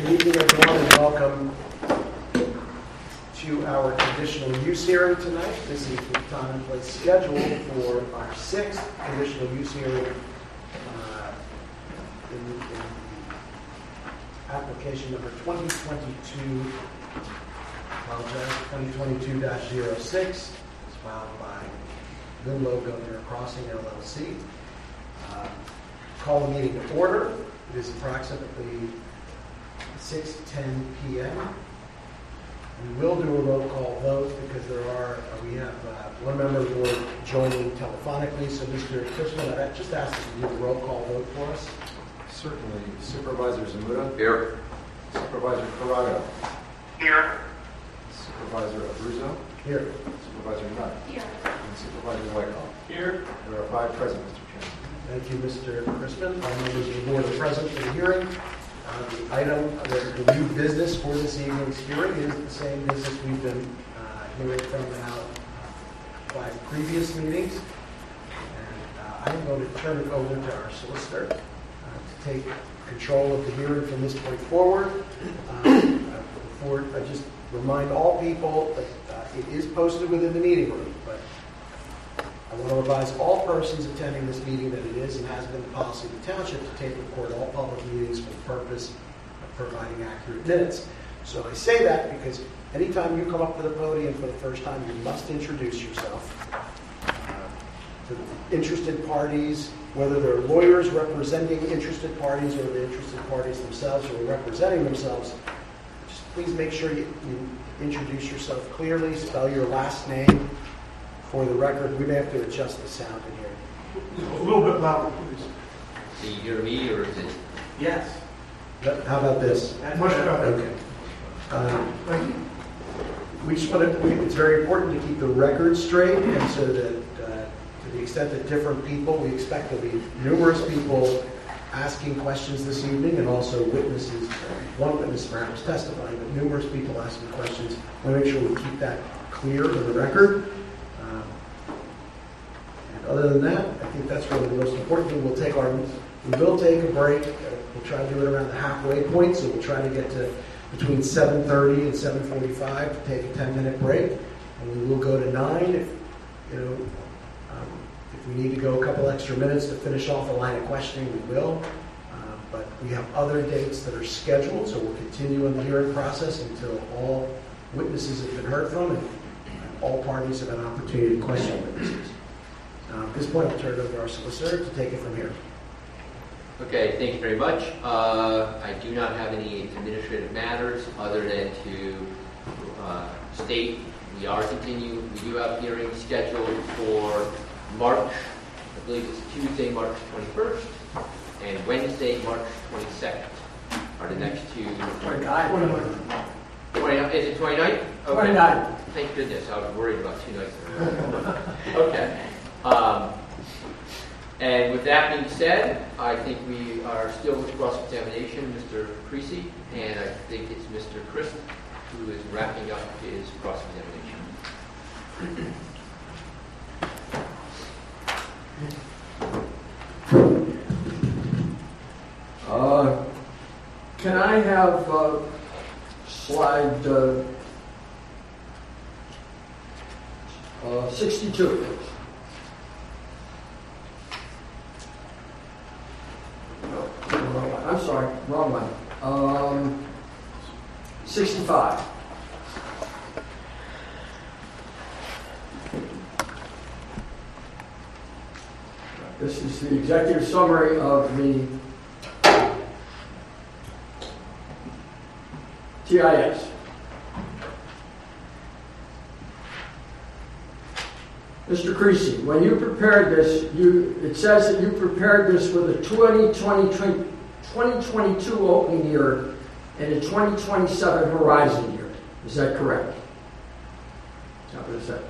Good evening, everyone, and welcome to our conditional use hearing tonight. This is the time and place scheduled for our sixth conditional use hearing in application number 2022-06. It's filed by Ludlow Governor Crossing LLC. Call the meeting to order. It is approximately 6:10 p.m. We will do a roll call vote because we have one member of the board joining telephonically. So, Mr. Chrisman, I'd just ask that you do a roll call vote for us. Certainly. Supervisor Zamuda? Here. Supervisor Corrado? Here. Supervisor Abruzzo? Here. Supervisor Nutt? Here. And Supervisor Wyckoff? Here. There are 5 present, Mr. Chairman. Thank you, Mr. Chrisman. All members of the board are present for the hearing. The item, the new business for this evening's hearing is the same business we've been hearing from now 5 previous meetings. And I'm going to turn it over to our solicitor to take control of the hearing from this point forward. Before I just remind all people that it is posted within the meeting room, but I want to advise all persons attending this meeting that it is and has been the policy of the township to tape record all public meetings for the purpose of providing accurate minutes. So I say that because anytime you come up to the podium for the first time, you must introduce yourself to the interested parties, whether they're lawyers representing interested parties or the interested parties themselves who are representing themselves. Just please make sure you introduce yourself clearly, spell your last name. For the record, we may have to adjust the sound in here. A little bit louder, please. Do you hear me, or is it? Yes. How about this? Much better. Okay. Thank you. We just want to, it's very important to keep the record straight, and so that to the extent that different people, we expect there'll be numerous people asking questions this evening, and also witnesses, one witness perhaps testifying, but numerous people asking questions. We want to make sure we keep that clear in the record. Other than that, I think that's really the most important thing. We will take a break. We'll try to do it around the halfway point, so we'll try to get to between 7:30 and 7:45 to take a 10-minute break, and we will go to 9 if we need to go a couple extra minutes to finish off a line of questioning, we will. But we have other dates that are scheduled, so we'll continue in the hearing process until all witnesses have been heard from and all parties have an opportunity to question witnesses. At this point, I'll turn it over to our solicitor to take it from here. Okay, thank you very much. I do not have any administrative matters other than to state we do have hearings scheduled for March, I believe it's Tuesday, March 21st, and Wednesday, March 22nd are the next two. 29. Is it 29? Okay. 29. Thank goodness, I was worried about 2 nights ago. Okay. And with that being said, I think we are still with cross-examination, Mr. Creasy, and I think it's Mr. Christ who is wrapping up his cross-examination. Can I have slide 62, please? I'm sorry, wrong one. 65. This is the executive summary of the TIS. Mr. Creasy, when you prepared this, it says that you prepared this with a 2022 opening year and a 2027 horizon year. Is that correct? Is that what it said?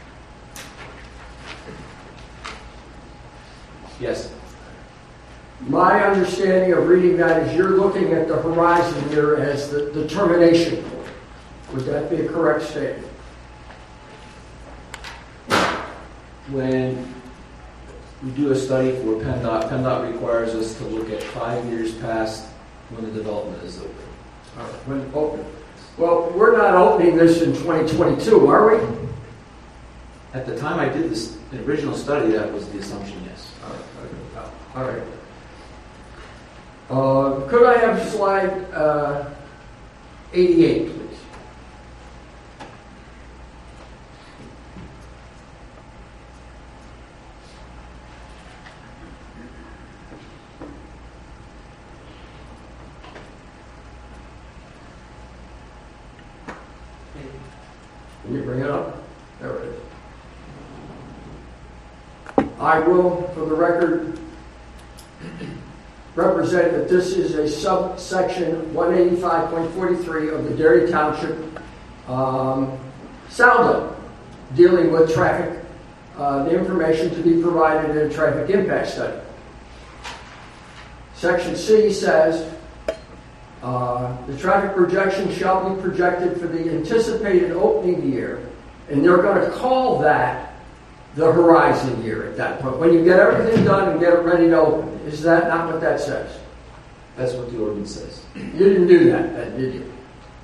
Yes. My understanding of reading that is you're looking at the horizon year as the termination point. Would that be a correct statement? When we do a study for PennDOT, PennDOT requires us to look at 5 years past when the development is open. When open. Well, we're not opening this in 2022, are we? At the time I did this original study, that was the assumption, yes. All right. Could I have slide 88, please? Can you bring it up? There it is. I will, for the record, represent that this is a subsection 185.43 of the Derry Township SALDO, dealing with traffic, the information to be provided in a traffic impact study. Section C says, the traffic projection shall be projected for the anticipated opening year, and they're going to call that the horizon year at that point, when you get everything done and get it ready to open. Is that not what that says? That's what the ordinance says. You didn't do that, then, did you?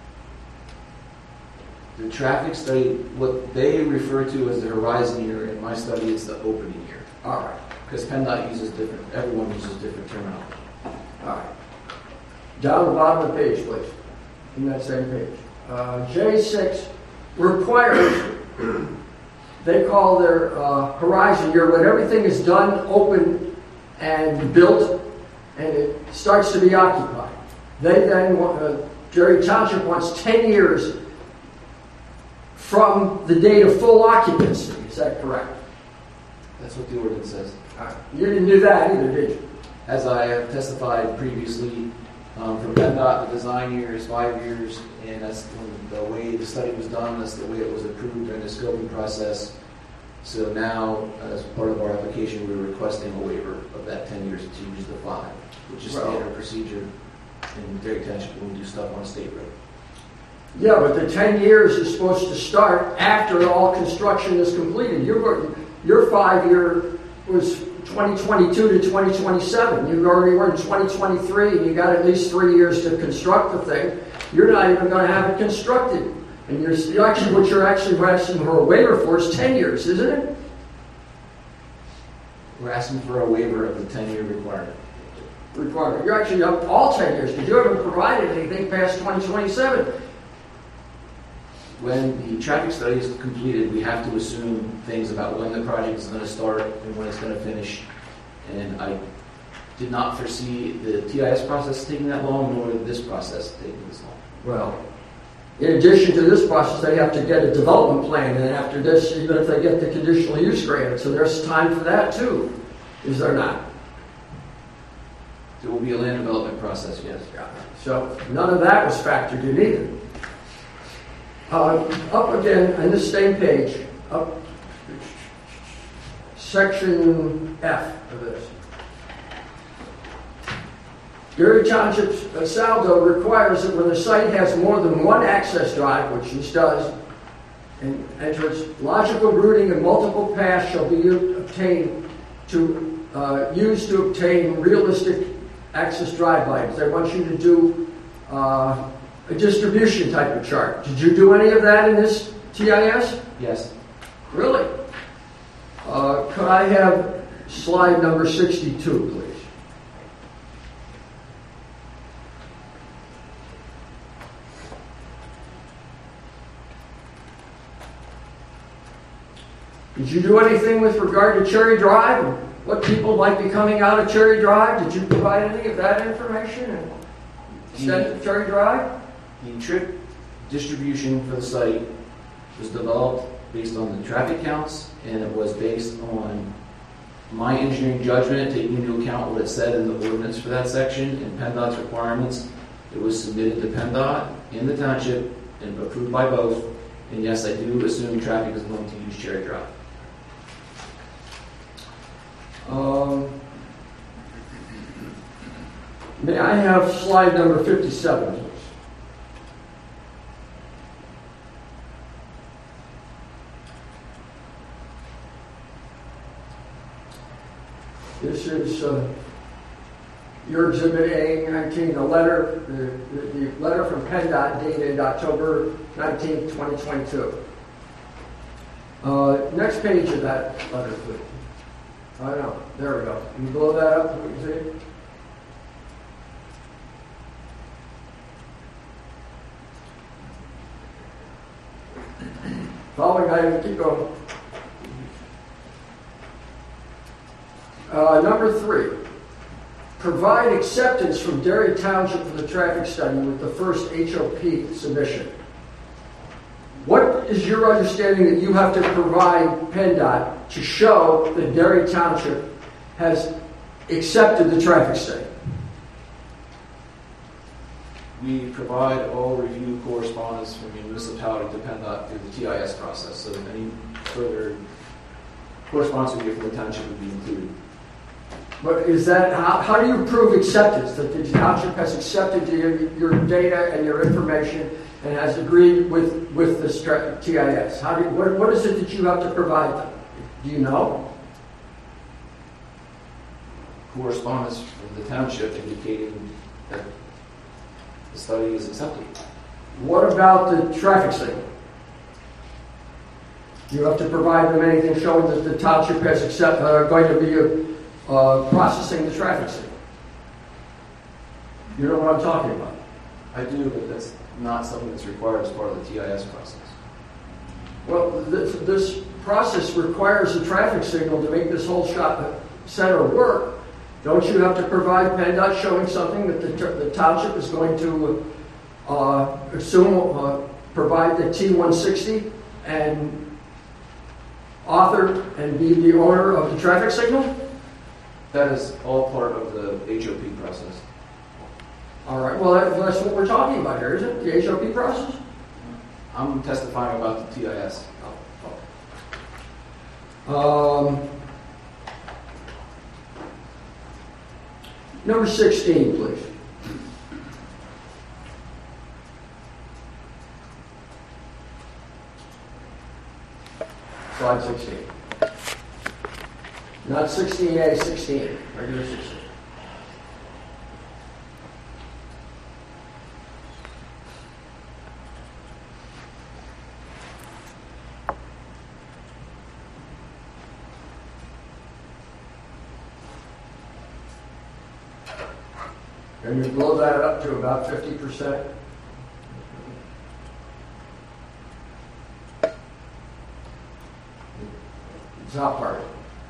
The traffic study, what they refer to as the horizon year, in my study, it's the opening year. All right. Because PennDOT uses different, everyone uses different terminology. All right. Down the bottom of the page, please. In that same page. J6 requires, they call their horizon year when everything is done, open, and built, and it starts to be occupied. They then want, Derry Township wants 10 years from the date of full occupancy. Is that correct? That's what the ordinance says. You didn't do that either, did you? As I have testified previously, for PennDOT, the design year is 5 years, and that's the way the study was done, that's the way it was approved during the scoping process. So now, as part of our application, we're requesting a waiver of that 10 years to use the 5, which is standard procedure in Derry Township when we do stuff on a state road. Yeah, but the 10 years is supposed to start after all construction is completed. Your 5-year was 2022 to 2027. You already were in 2023, and you got at least 3 years to construct the thing. You're not even going to have it constructed. And what you're actually asking for a waiver for is 10 years, isn't it? We're asking for a waiver of the 10-year requirement. You're actually up all 10 years because you haven't provided anything past 2027. When the traffic study is completed, we have to assume things about when the project is going to start and when it's going to finish. And I did not foresee the TIS process taking that long, nor this process taking this long. Well, in addition to this process, they have to get a development plan, and after this, even if they get the conditional use granted, so there's time for that too, is there not? There will be a land development process, yes. So none of that was factored in either. Up again on this same page, up section F of this. Derry Township's SALDO requires that when the site has more than one access drive, which this does, and entrance, logical routing and multiple paths shall be obtained to used to obtain realistic access drive volumes. They want you to do a distribution type of chart. Did you do any of that in this TIS? Yes. Really? Could I have slide number 62, please? Did you do anything with regard to Cherry Drive and what people might be coming out of Cherry Drive? Did you provide any of that information and extend Cherry Drive? The trip distribution for the site was developed based on the traffic counts, and it was based on my engineering judgment, taking into account what it said in the ordinance for that section and PennDOT's requirements. It was submitted to PennDOT in the township and approved by both. And yes, I do assume traffic is going to use Cherry Drive. May I have slide number 57, please? This is your Exhibit A19, the letter from PennDOT dated October 19, 2022. Next page of that letter, please. I know, there we go. Can you blow that up? What you see? Following item, keep going. Number 3, provide acceptance from Derry Township for the traffic study with the first HOP submission. What is your understanding that you have to provide PennDOT to show that Derry Township has accepted the traffic study? We provide all review correspondence from the municipality to PennDOT through the TIS process, so that any further correspondence we get from the township would be included. But is that, how do you prove acceptance, that the township has accepted your data and your information and has agreed with this TIS? What is it that you have to provide them? Do you know? Correspondence from the township indicating that the study is accepted. What about the traffic signal? You have to provide them anything showing that the township has going to be processing the traffic signal. You know what I'm talking about? I do, but that's not something that's required as part of the TIS process. Well, this process requires a traffic signal to make this whole center work. Don't you have to provide PennDOT showing something that the township is going to provide the T160 and author and be the owner of the traffic signal? That is all part of the HOP process. All right, well, that's what we're talking about here, isn't it? The HOP process? I'm testifying about the TIS. Number 16, please. Slide 16. Not 16A, 16. Regular 16. And you blow that up to about 50%. Top part.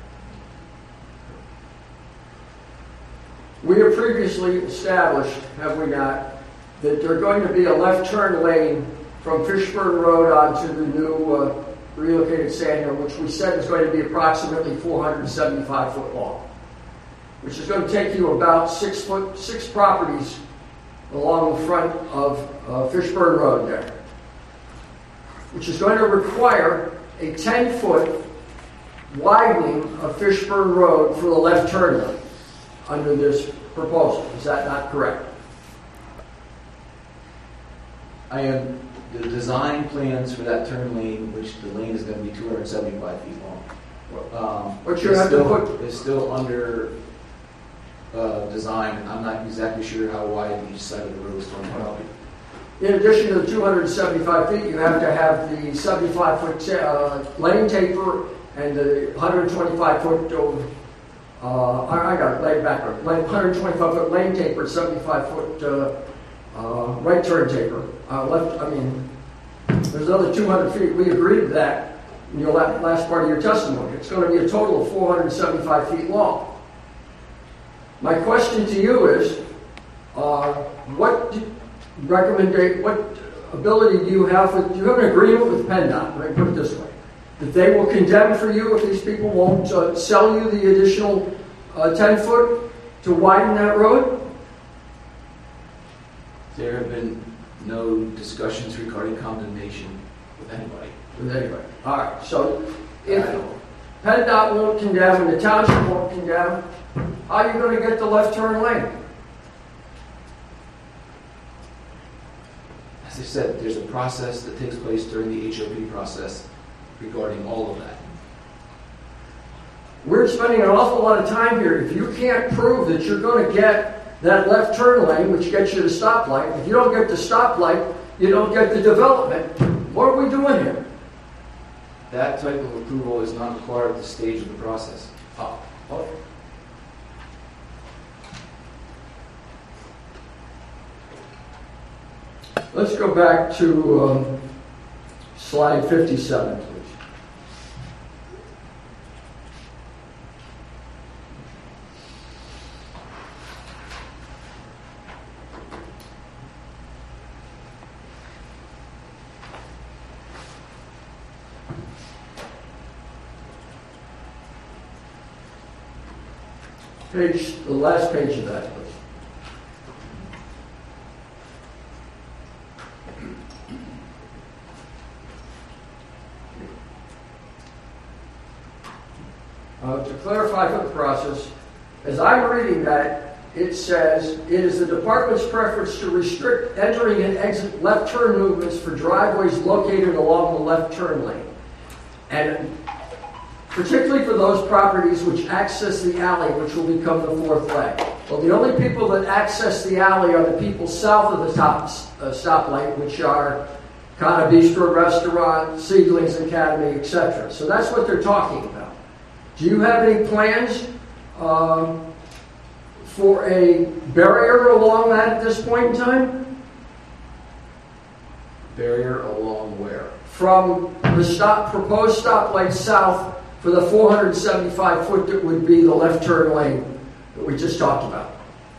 We have previously established, have we not, that there's going to be a left turn lane from Fishburne Road onto the new relocated Sand Hill, which we said is going to be approximately 475 foot long, which is going to take you about 6 properties along the front of Fishburne Road there, which is going to require a 10-foot widening of Fishburne Road for the left turn lane under this proposal. Is that not correct? I have the design plans for that turn lane, which the lane is going to be 275 feet long. But you have to put... It's still under design. I'm not exactly sure how wide each side of the road is going to be. In addition to the 275 feet, you have to have the 75-foot lane taper and the 125-foot I got it laid backward. 125-foot lane taper, 75-foot right turn taper. There's another 200 feet. We agreed to that in your last part of your testimony. It's going to be a total of 475 feet long. My question to you is, what ability do you have? Do you have an agreement with PennDOT? Let me put it this way. That they will condemn for you if these people won't sell you the additional 10-foot to widen that road? There have been no discussions regarding condemnation with anybody. With anybody. All right. So if PennDOT won't condemn and the township won't condemn, how are you going to get the left turn lane? As I said, there's a process that takes place during the HOP process regarding all of that. We're spending an awful lot of time here. If you can't prove that you're going to get that left turn lane, which gets you the stoplight. If you don't get the stoplight, you don't get the development. What are we doing here? That type of approval is not required at this stage of the process. Oh. Let's go back to slide 57, please. The last page of that, please. To clarify for the process, as I'm reading that, it says, it is the department's preference to restrict entering and exit left turn movements for driveways located along the left turn lane. And particularly for those properties which access the alley, which will become the fourth leg. Well, the only people that access the alley are the people south of the stoplight, which are Kana Bistro Restaurant, Seedlings Academy, etc. So that's what they're talking about. Do you have any plans for a barrier along that at this point in time? Barrier along where? From the proposed stoplight south for the 475 foot that would be the left turn lane that we just talked about.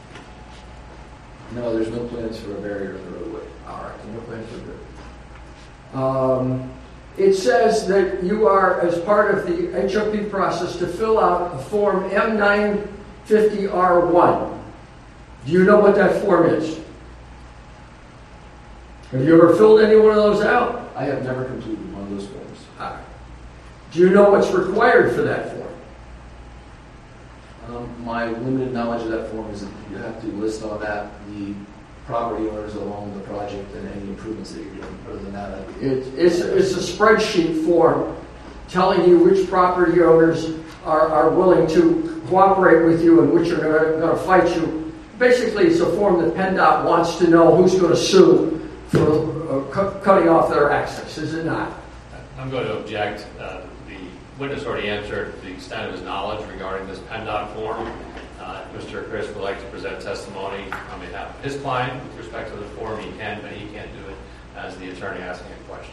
No, there's no plans for a barrier in the roadway. All right, no plans for that. It says that you are, as part of the HOP process, to fill out a form M950R1. Do you know what that form is? Have you ever filled any one of those out? I have never completed one of those forms. All right. Do you know what's required for that form? My limited knowledge of that form is that you have to list on that the property owners along the project and any improvements that you're doing. Other than that, It's a spreadsheet form telling you which property owners are willing to cooperate with you and which are going to fight you. Basically, it's a form that PennDOT wants to know who's going to sue for cutting off their access, is it not? I'm going to object. The witness already answered the extent of his knowledge regarding this PennDOT form. Mr. Chris would like to present testimony on behalf of his client with respect to the form. He can, but he can't do it as the attorney asking a question.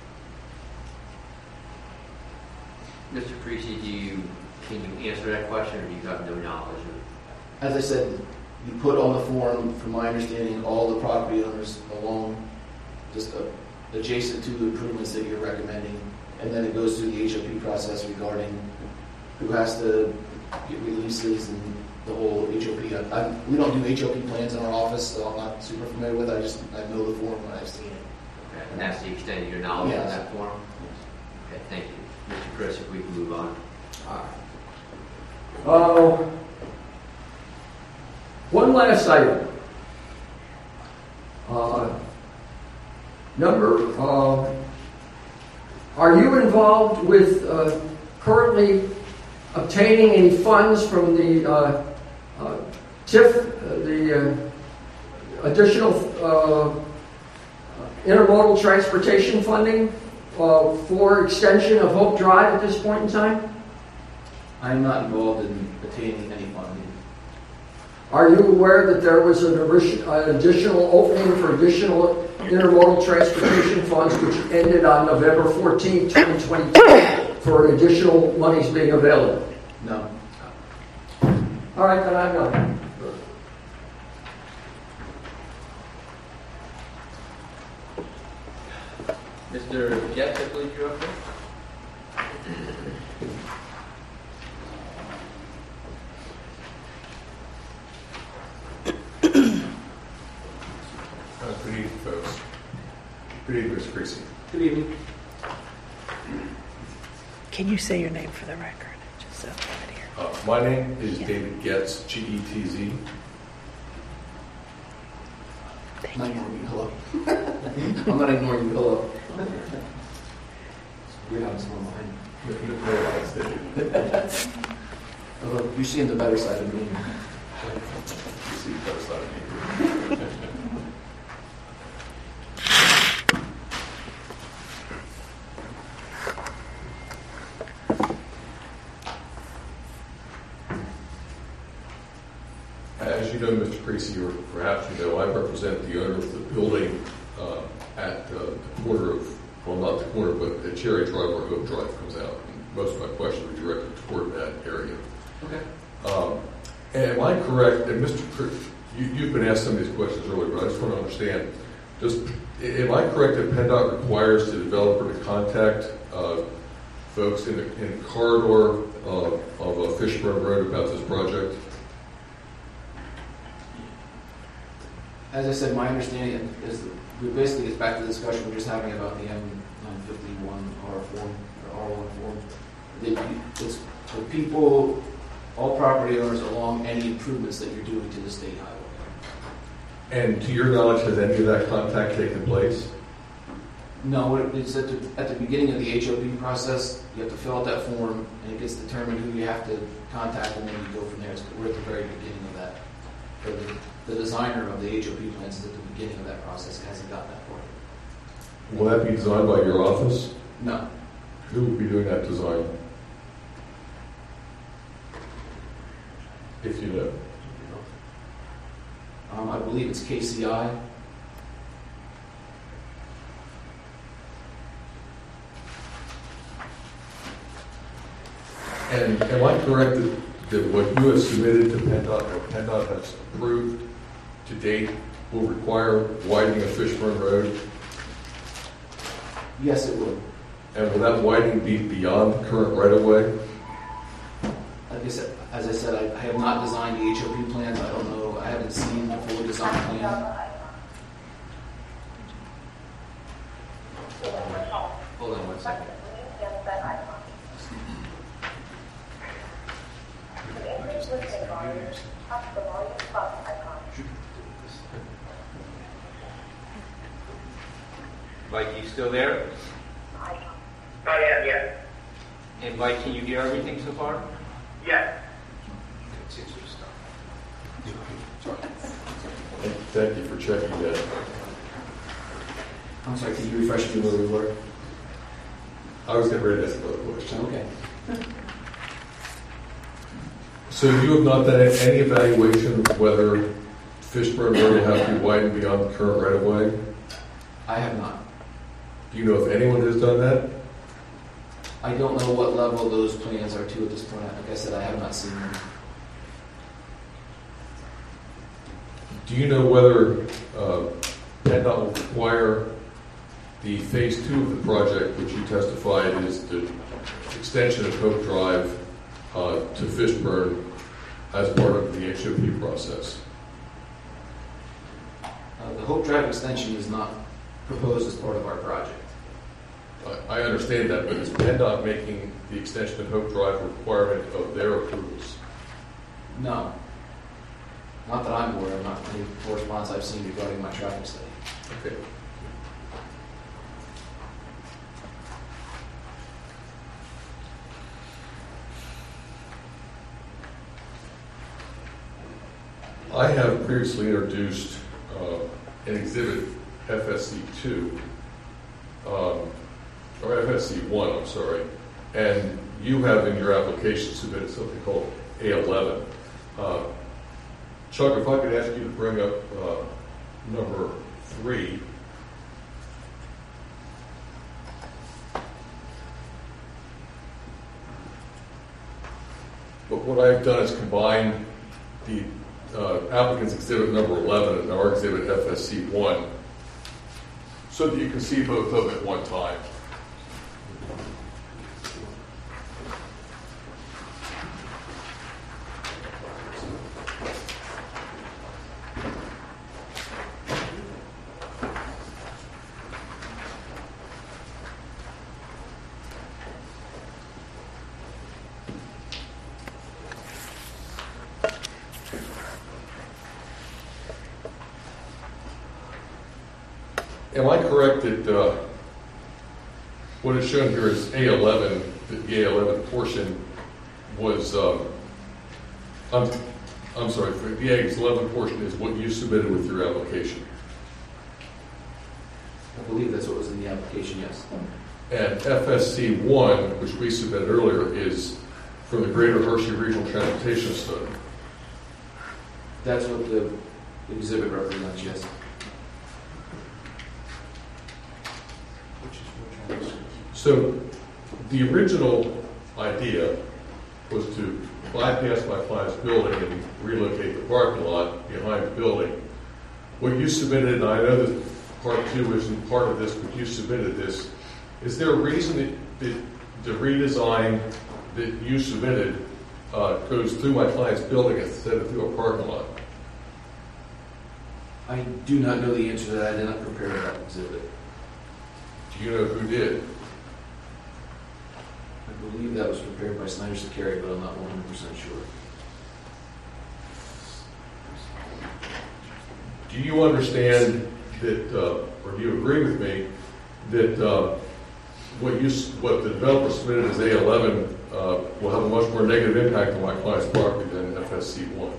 Mr. Parisi, can you answer that question, or do you have no knowledge of it? as I said, you put on the form, from my understanding, all the property owners along just adjacent to the improvements that you're recommending, and then it goes through the HOP process regarding who has to get releases and the whole HOP. We don't do HOP plans in our office, so I'm not super familiar with it. I know the form when I've seen it. Okay, and that's the extent of your knowledge Yes. of that form? Okay, thank you. Mr. Chris, if we can move on. One last item. Are you involved with currently obtaining any funds from the TIF, the additional intermodal transportation funding for extension of Hope Drive at this point in time? I'm not involved in attaining any funding. Are you aware that there was an additional opening for additional intermodal transportation funds which ended on November 14, 2022 for additional monies being available? No. All right, then I'm done. Mr. Jets, I believe you're up there. Good evening, folks. Good evening, Mr. Creasy. Good evening. Can you say your name for the record? Just so I have it here. My name is Yeah. David Getz, G-E-T-Z. Thank I'm not you. ignoring you. Hello. I'm not ignoring you. Hello. We're having someone behind you. You're seeing the better side of me. You see, you got a side of me. As you know, Mr. Creasy, or perhaps you know, I represent the owner of the building at the corner of, well, not the corner, but at Cherry Drive where Hope Drive comes out. And most of my questions are directed toward that area. Okay. And am I correct, and Mr. You've been asked some of these questions earlier, but I just want to understand, am I correct that PennDOT requires the developer to contact folks in the corridor of Fishburne Road about this project? As I said, my understanding is that we basically get back to the discussion we're just having about the M951R form or R1 form. It's for people, all property owners along any improvements that you're doing to the state highway. And to your knowledge, has any of that contact taken place? No, it's at the beginning of the HOP process. You have to fill out that form, and it gets determined who you have to contact, and then you go from there. We're at the very beginning of that. But the designer of the HOP plans is at the beginning of that process. It hasn't got that far. Will that be designed by your office? No. Who will be doing that design? If you know. I believe it's KCI. And am I correct that what you have submitted to PennDOT or PennDOT has approved to date will require widening of Fishburne Road? Yes, it will. And will that widening be beyond the current right-of-way? Like I said, as I said, I have not designed the HOP plans. I don't know. I haven't seen the full design plan. Hold on one second. Mike, you still there? I am, yes. And Mike, can you hear everything so far? Yes. Thank you for checking that. I'm sorry, can you refresh me where we were? I was getting ready to ask another question. Okay. So you have not done any evaluation of whether Fishburne Road will have to be widened beyond the current right-of-way? I have not. Do you know if anyone has done that? I don't know what level those plans are to at this point. Like I said, I have not seen them. Do you know whether PennDOT will require the phase 2 of the project, which you testified is the extension of Hope Drive to Fishburne as part of the HOP process? The Hope Drive extension is not proposed as part of our project. I understand that, but is PennDOT making the extension of Hope Drive a requirement of their approvals? No. Not that I'm aware of, not any correspondence I've seen regarding my traffic study. Okay. I have previously introduced an exhibit, FSC2, or FSC1, I'm sorry, and you have in your application submitted something called A11. Chuck, if I could ask you to bring up number 3. But what I've done is combine the applicant's exhibit number 11 and our exhibit FSC1 so that you can see both of them at one time. Am I correct that what is shown here is A11, that the A11 portion was, I'm I'm sorry, the A11 portion is what you submitted with your application. I believe that's what was in the application, yes. And FSC1, which we submitted earlier, is for the Greater Hershey Regional Transportation Study. That's what the exhibit represents, yes. So the original idea was to bypass my client's building and relocate the parking lot behind the building. What you submitted, and I know that part 2 isn't part of this, but you submitted this. Is there a reason that the redesign that you submitted goes through my client's building instead of through a parking lot? I do not know the answer to that. I did not prepare that exhibit. Do you know who did? I believe that was prepared by Snyder Security, but I'm not 100% sure. Do you understand that, or do you agree with me, that what the developer submitted as A11 will have a much more negative impact on my client's property than FSC1?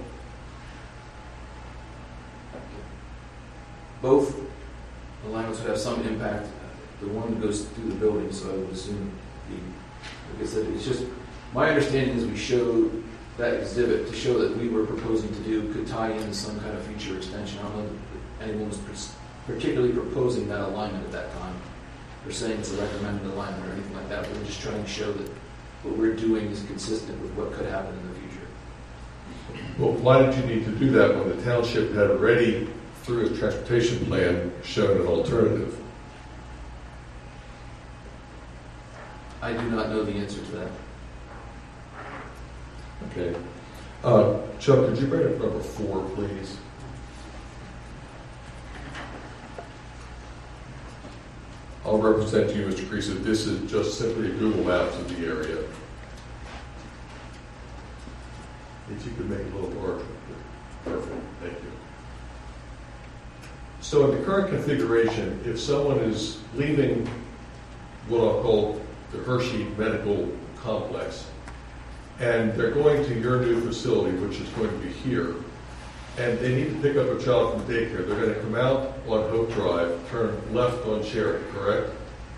Both alignments would have some impact. The one goes through the building, so I would assume like I said, it's just, my understanding is we showed that exhibit to show that we were proposing to do could tie into some kind of future extension. I don't know that anyone was particularly proposing that alignment at that time, or saying it's a recommended alignment or anything like that, but we're just trying to show that what we're doing is consistent with what could happen in the future. Well, why did you need to do that when the township had already, through its transportation plan, shown an alternative? I do not know the answer to that. Okay. Chuck, could you bring up number 4, please? I'll represent to you, Mr. Creasy, that this is just simply a Google Maps of the area. If you could make it a little more perfect, thank you. So in the current configuration, if someone is leaving what I'll call the Hershey Medical Complex, and they're going to your new facility, which is going to be here, and they need to pick up a child from daycare, they're going to come out on Hope Drive, turn left on Cherry, correct?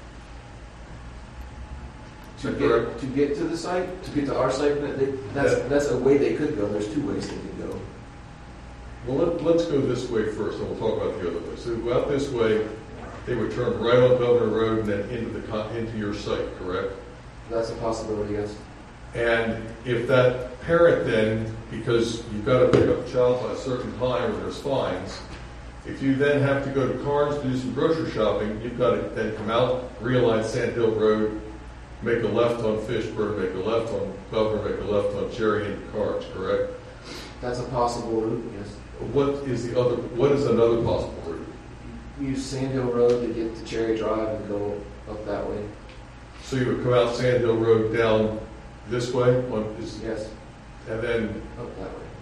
To get to the site, to get to our site, that's a way they could go. There's 2 ways they could go. Well, let's go this way first, and we'll talk about the other way. So go out this way, they would turn right on Governor Road and then into your site, correct? That's a possibility, yes. And if that parent then, because you've got to pick up a child by a certain time or there's fines, if you then have to go to Carnes to do some grocery shopping, you've got to then come out, realign Sand Hill Road, make a left on Fishburne, make a left on Governor, make a left on Cherry into Carnes, correct? That's a possible route, yes. What is another possible route? Use Sand Hill Road to get to Cherry Drive and go up that way. So you would come out Sand Hill Road down this way? Yes. And then, Up that way.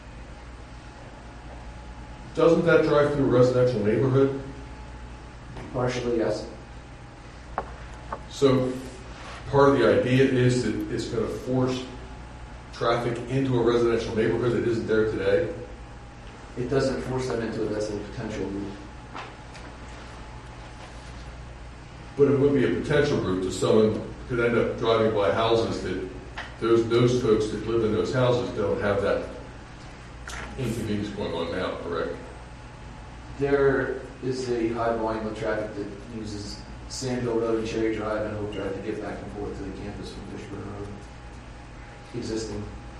doesn't that drive through a residential neighborhood? Partially, yes. So part of the idea is that it's going to force traffic into a residential neighborhood that isn't there today? It doesn't force them into it. That's a potential route. But it would be a potential route to someone could end up driving by houses that those folks that live in those houses don't have that inconvenience going on now, correct? There is a high volume of traffic that uses Sand Hill Road and Cherry Drive and Hope Drive to get back and forth to the campus from Fishburne Road. Existing.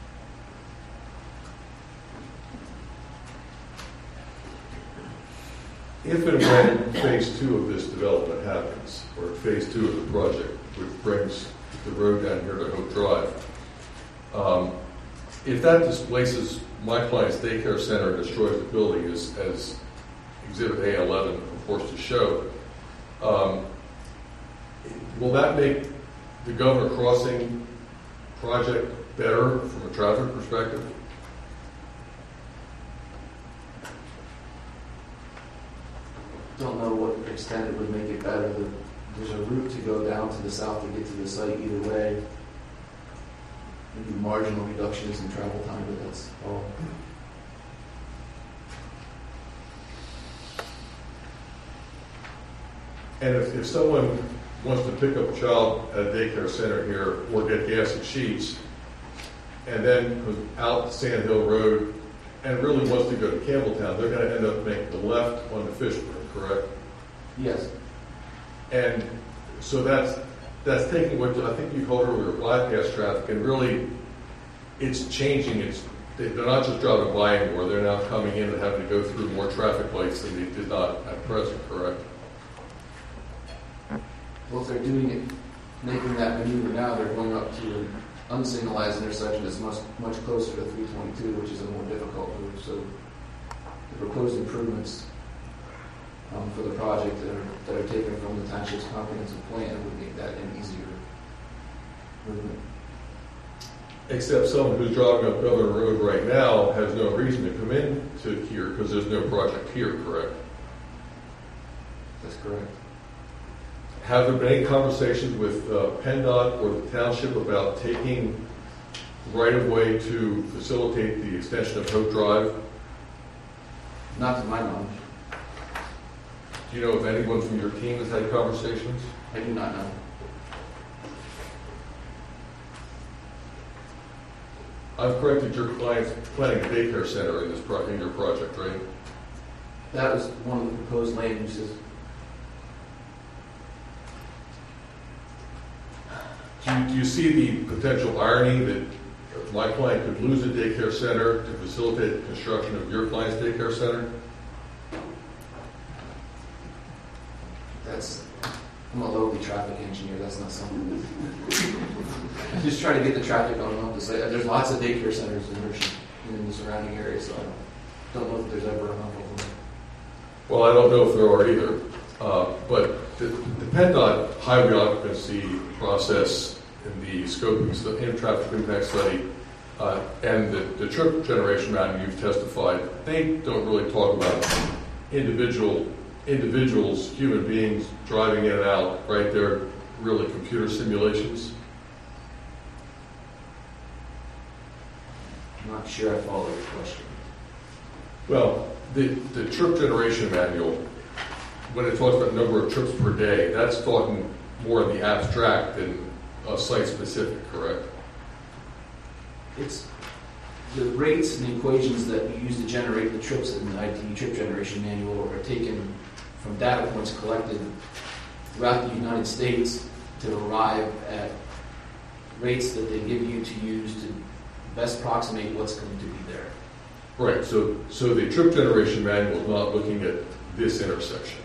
If and when phase 2 of this development happens, or phase 2 of the project, which brings the road down here to Hope Drive, if that displaces my client's daycare center and destroys the building, as Exhibit A11 purports to show, will that make the Governor Crossing project better from a traffic perspective? Don't know what extent it would make it better. There's a route to go down to the south to get to the site either way. Maybe marginal reductions in travel time, but that's all. And if someone wants to pick up a child at a daycare center here or get gas at Sheets, and then goes out Sand Hill Road and really wants to go to Campbelltown, they're going to end up making the left on the Fishburne, correct? Yes. And so that's taking what I think you called earlier bypass traffic, and really it's changing. They're not just driving by anymore. They're now coming in and having to go through more traffic lights than they did not at present, correct? Well, if they're doing it, making that maneuver now, they're going up to an unsignalized intersection that's much closer to 322, which is a more difficult move. So the proposed improvements for the project that are taken from the township's comprehensive plan would make that an easier movement. Except someone who's driving up Governor Road right now has no reason to come in to here because there's no project here, correct? That's correct. Have there been any conversations with PennDOT or the township about taking right-of-way to facilitate the extension of Hope Drive? Not to my knowledge. Do you know if anyone from your team has had conversations? I do not know. I've corrected your client's planning a daycare center in your project, right? That was one of the proposed land uses. Do you see the potential irony that my client could lose a daycare center to facilitate the construction of your client's daycare center? I'm a lowly traffic engineer. That's not something. I just try to get the traffic on the site. There's lots of daycare centers in the surrounding area, so I don't know if there's ever enough of them. Well, I don't know if there are either. But the PennDOT highway occupancy process in the scoping in traffic impact study and the trip generation mapping you've testified, they don't really talk about individuals, human beings driving in and out, right? They're really computer simulations. I'm not sure I follow the question. Well, the trip generation manual, when it talks about number of trips per day, that's talking more in the abstract than site-specific, correct? It's the rates and the equations that we use to generate the trips in the IT trip generation manual are taken from data points collected throughout the United States to arrive at rates that they give you to use to best approximate what's going to be there. Right, so the trip generation manual is not looking at this intersection.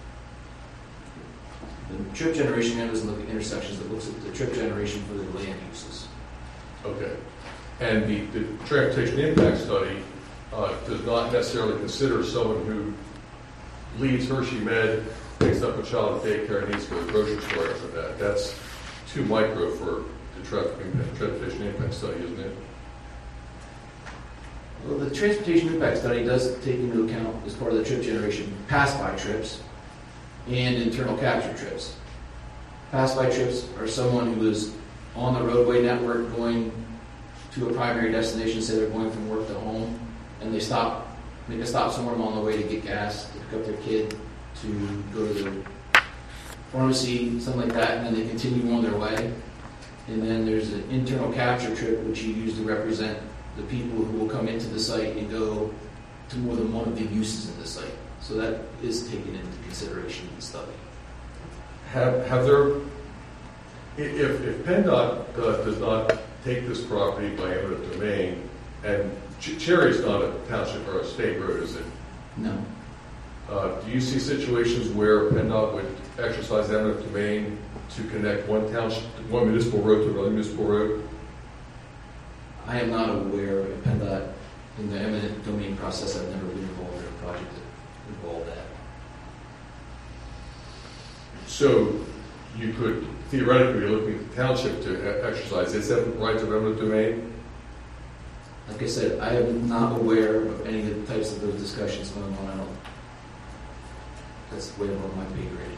The trip generation manual doesn't look at intersections, it looks at the trip generation for the land uses. Okay. And the transportation impact study does not necessarily consider someone who leaves Hershey Med, picks up a child at daycare, and needs to go to the grocery store after that. That's too micro for the transportation impact study, isn't it? Well, the transportation impact study does take into account, as part of the trip generation, pass-by trips and internal capture trips. Pass-by trips are someone who is on the roadway network going to a primary destination, say they're going from work to home, and they make a stop somewhere along the way to get gas, to pick up their kid, to go to the pharmacy, something like that, and then they continue on their way. And then there's an internal capture trip, which you use to represent the people who will come into the site and go to more than one of the uses of the site. So that is taken into consideration in the study. Have there, if PennDOT does not take this property by eminent domain, and Cherry's not a township or a state road, is it? No. Do you see situations where PennDOT would exercise eminent domain to connect one municipal road to another municipal road? I am not aware of PennDOT in the eminent domain process. I've never been involved in a project that involved that. So you could theoretically be looking at the township to exercise its rights of eminent domain? Like I said, I am not aware of any of the types of those discussions going on. I don't. That's way above my pay grade.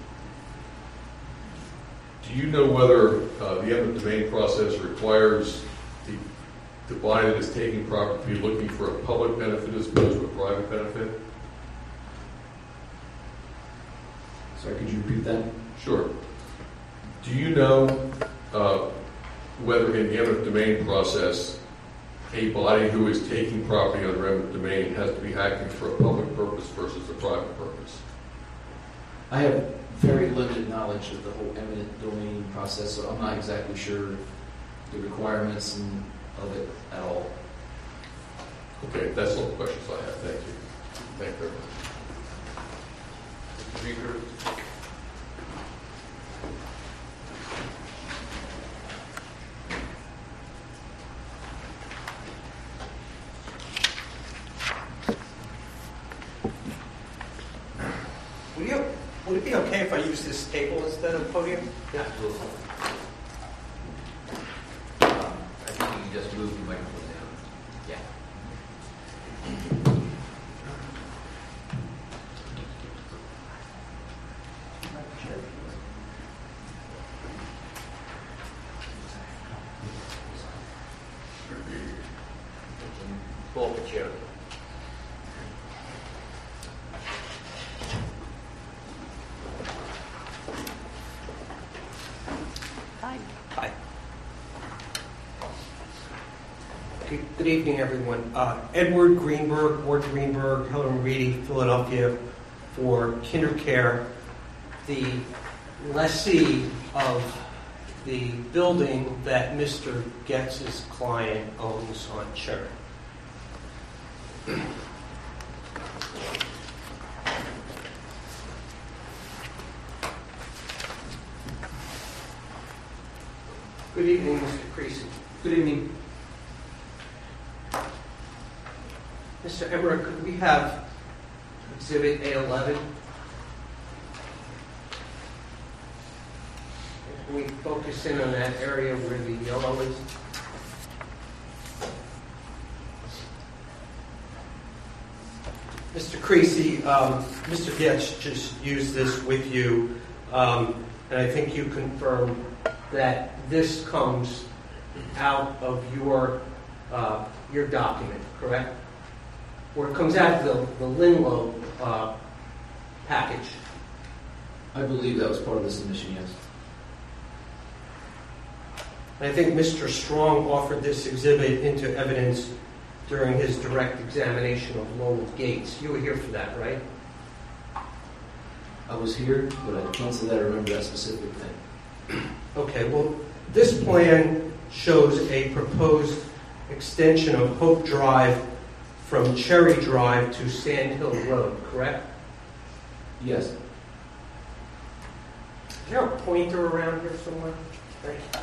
Do you know whether the eminent domain process requires the body that is taking property to be looking for a public benefit as opposed to a private benefit? Sorry, could you repeat that? Sure. Do you know whether in the eminent domain process, a body who is taking property under eminent domain has to be acting for a public purpose versus a private purpose? I have very limited knowledge of the whole eminent domain process, so I'm not exactly sure the requirements of it at all. Okay, that's all the questions I have. Thank you. Thank you very much. Mr. Reaper? Would it be okay if I use this table instead of podium? Yeah, absolutely. I think you can just move the microphone down. Yeah. Pull up a chair. Hi. Hi. Good evening, everyone. Edward Greenberg, Ward Greenberg, Helen Reedy, Philadelphia, for KinderCare, the lessee of the building that Mr. Getz's client owns on Cherry. Good evening, Mr. Creasy. Good evening. Mr. Emmerich, could we have Exhibit A11? Can we focus in on that area where the yellow is? Mr. Creasy, Mr. Getz just used this with you, and I think you confirmed that this comes out of your document, correct? Or it comes out of the Linlow package. I believe that was part of the submission, yes. I think Mr. Strong offered this exhibit into evidence during his direct examination of Lowell Gates. You were here for that, right? I was here, but I can't say that I remember that specific thing. Okay, well, this plan shows a proposed extension of Hope Drive from Cherry Drive to Sand Hill Road, correct? Yes. Is there a pointer around here somewhere? Thank you.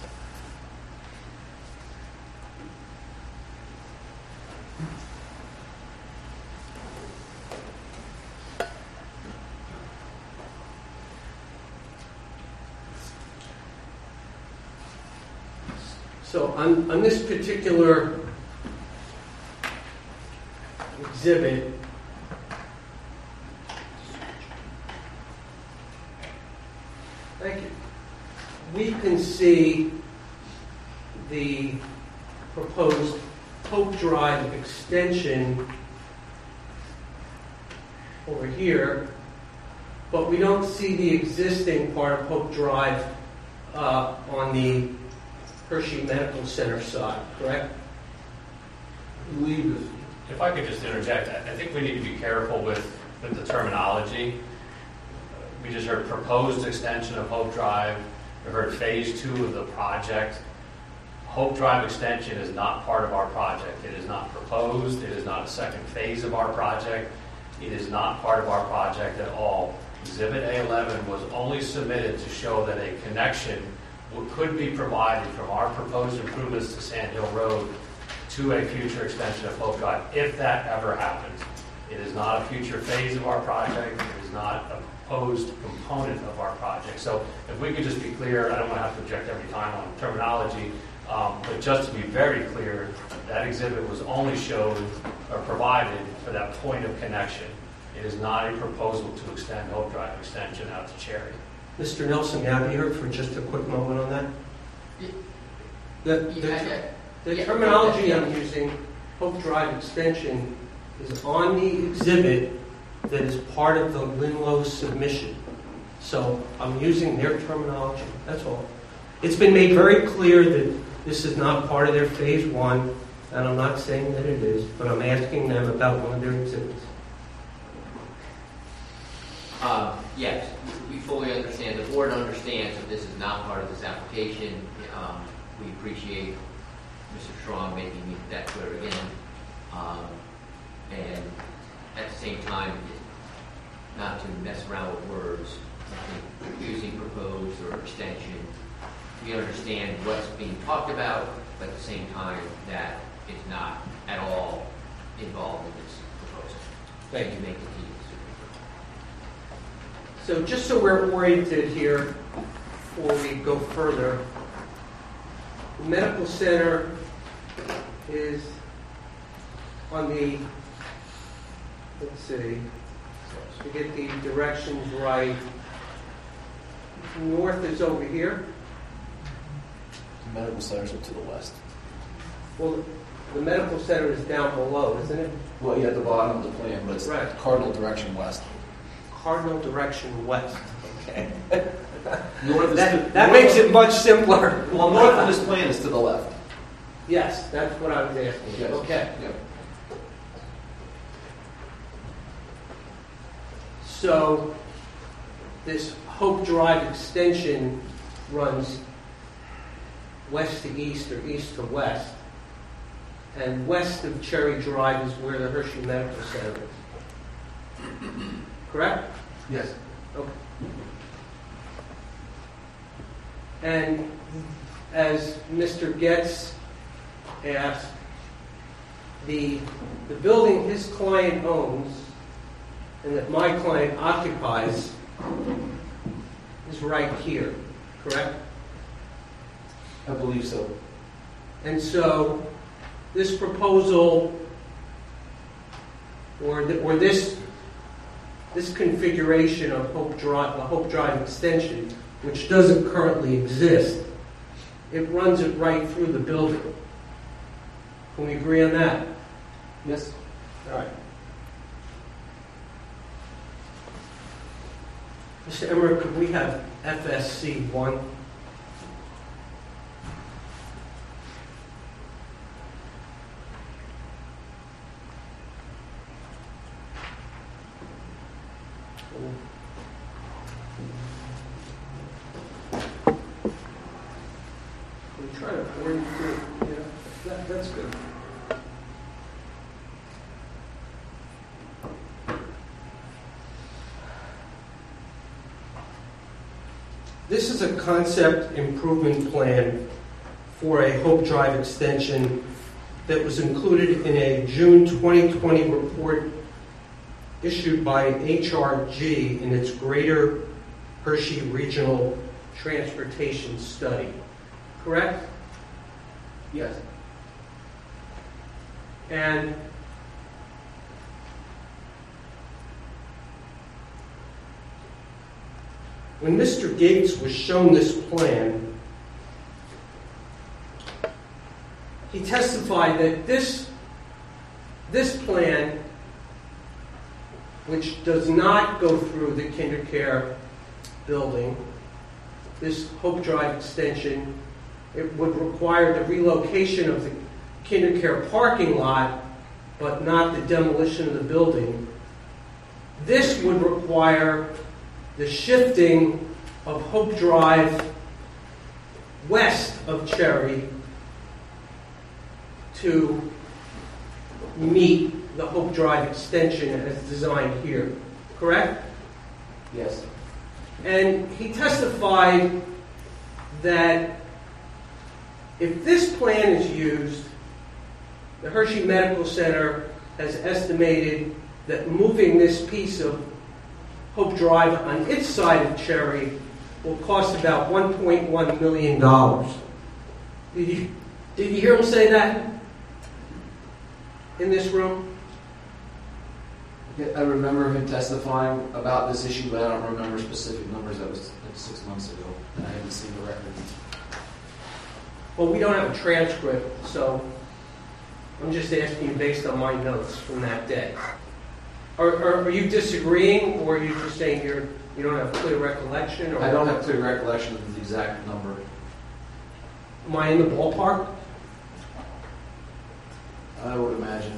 So on this particular exhibit, thank you, we can see the proposed Hope Drive extension over here, but we don't see the existing part of Hope Drive on the Hershey Medical Center side, correct? I believe If I could just interject, I think we need to be careful with the terminology. We just heard proposed extension of Hope Drive. We heard phase 2 of the project. Hope Drive extension is not part of our project. It is not proposed. It is not a second phase of our project. It is not part of our project at all. Exhibit A11 was only submitted to show that a connection could be provided from our proposed improvements to Sand Hill Road to a future extension of Hope Drive, if that ever happens. It is not a future phase of our project. It is not a proposed component of our project. So if we could just be clear, I don't want to have to object every time on terminology, but just to be very clear, that exhibit was only showed or provided for that point of connection. It is not a proposal to extend Hope Drive extension out to Cherry. Mr. Nelson, may I be here for just a quick moment on that? The terminology I'm using, Hope Drive extension, is on the exhibit that is part of the Linlow submission. So I'm using their terminology, that's all. It's been made very clear that this is not part of their phase one, and I'm not saying that it is, but I'm asking them about one of their exhibits. Yes, we fully understand. The board understands that this is not part of this application. We appreciate Mr. Strong making that clear again. And at the same time, not to mess around with words, using proposed or extension. We understand what's being talked about, but at the same time, that it's not at all involved in this proposal. Thank you. Make the deeds. So just so we're oriented here, before we go further, the medical center is on the, let's see, to get the directions right, north is over here. The medical centers are to the west. Well, the medical center is down below, isn't it? Well, yeah, at the bottom of the plan, but it's Right. cardinal direction west. Cardinal direction west. Okay. North is That makes it much simpler. Well, north of this plan is to the left. Yes, that's what I was asking. Yes. Okay. Yep. So this Hope Drive extension runs west to east or east to west. And west of Cherry Drive is where the Hershey Medical Center is. Correct? Yes. Okay. And as Mr. Getz asked, the building his client owns and that my client occupies is right here, correct? I believe so. And so this proposal or this configuration of Hope Drive, the Hope Drive extension, which doesn't currently exist, it runs it right through the building. Can we agree on that? Yes. All right. Mr. Emmerich, could we have FSC 1? We try to bring through, that's good. This is a concept improvement plan for a Hope Drive extension that was included in a June 2020 report issued by HRG in its Greater Hershey Regional Transportation Study. Correct? Yes. And when Mr. Gates was shown this plan, he testified that this plan, which does not go through the KinderCare building, this Hope Drive extension, it would require the relocation of the KinderCare parking lot, but not the demolition of the building. This would require the shifting of Hope Drive west of Cherry to meet the Hope Drive extension as designed here. Correct? Yes. And he testified that if this plan is used, the Hershey Medical Center has estimated that moving this piece of Hope Drive on its side of Cherry will cost about $1.1 million. Did you hear him say that in this room? Yeah, I remember him testifying about this issue, but I don't remember specific numbers. That was like 6 months ago, and I haven't seen the record. Well, we don't have a transcript, so I'm just asking you based on my notes from that day. Are you disagreeing, or are you just saying You don't have clear recollection? Or I don't have clear recollection of the exact number. Am I in the ballpark? I would imagine.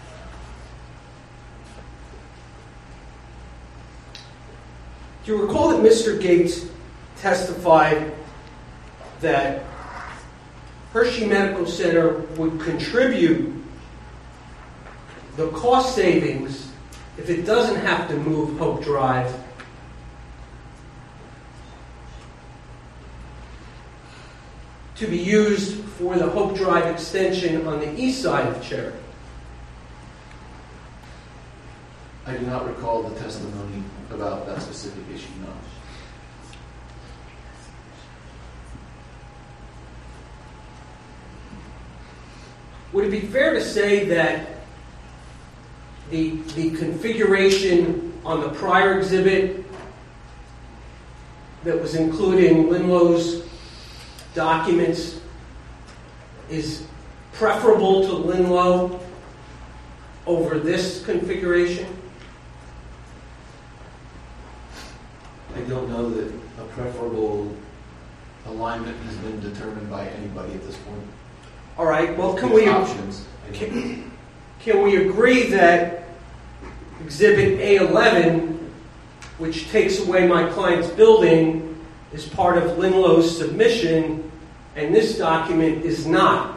Do you recall that Mr. Gates testified that Hershey Medical Center would contribute the cost savings if it doesn't have to move Hope Drive to be used for the Hope Drive extension on the east side of Cherry? I do not recall the testimony about that specific issue, no. Would it be fair to say that the configuration on the prior exhibit that was included in Linlow's documents is preferable to Linlow over this configuration? I don't know that a preferable alignment has been determined by anybody at this point. All right, well, can There's we... options. Can we agree that Exhibit A11, which takes away my client's building, is part of Linlow's submission, and this document is not?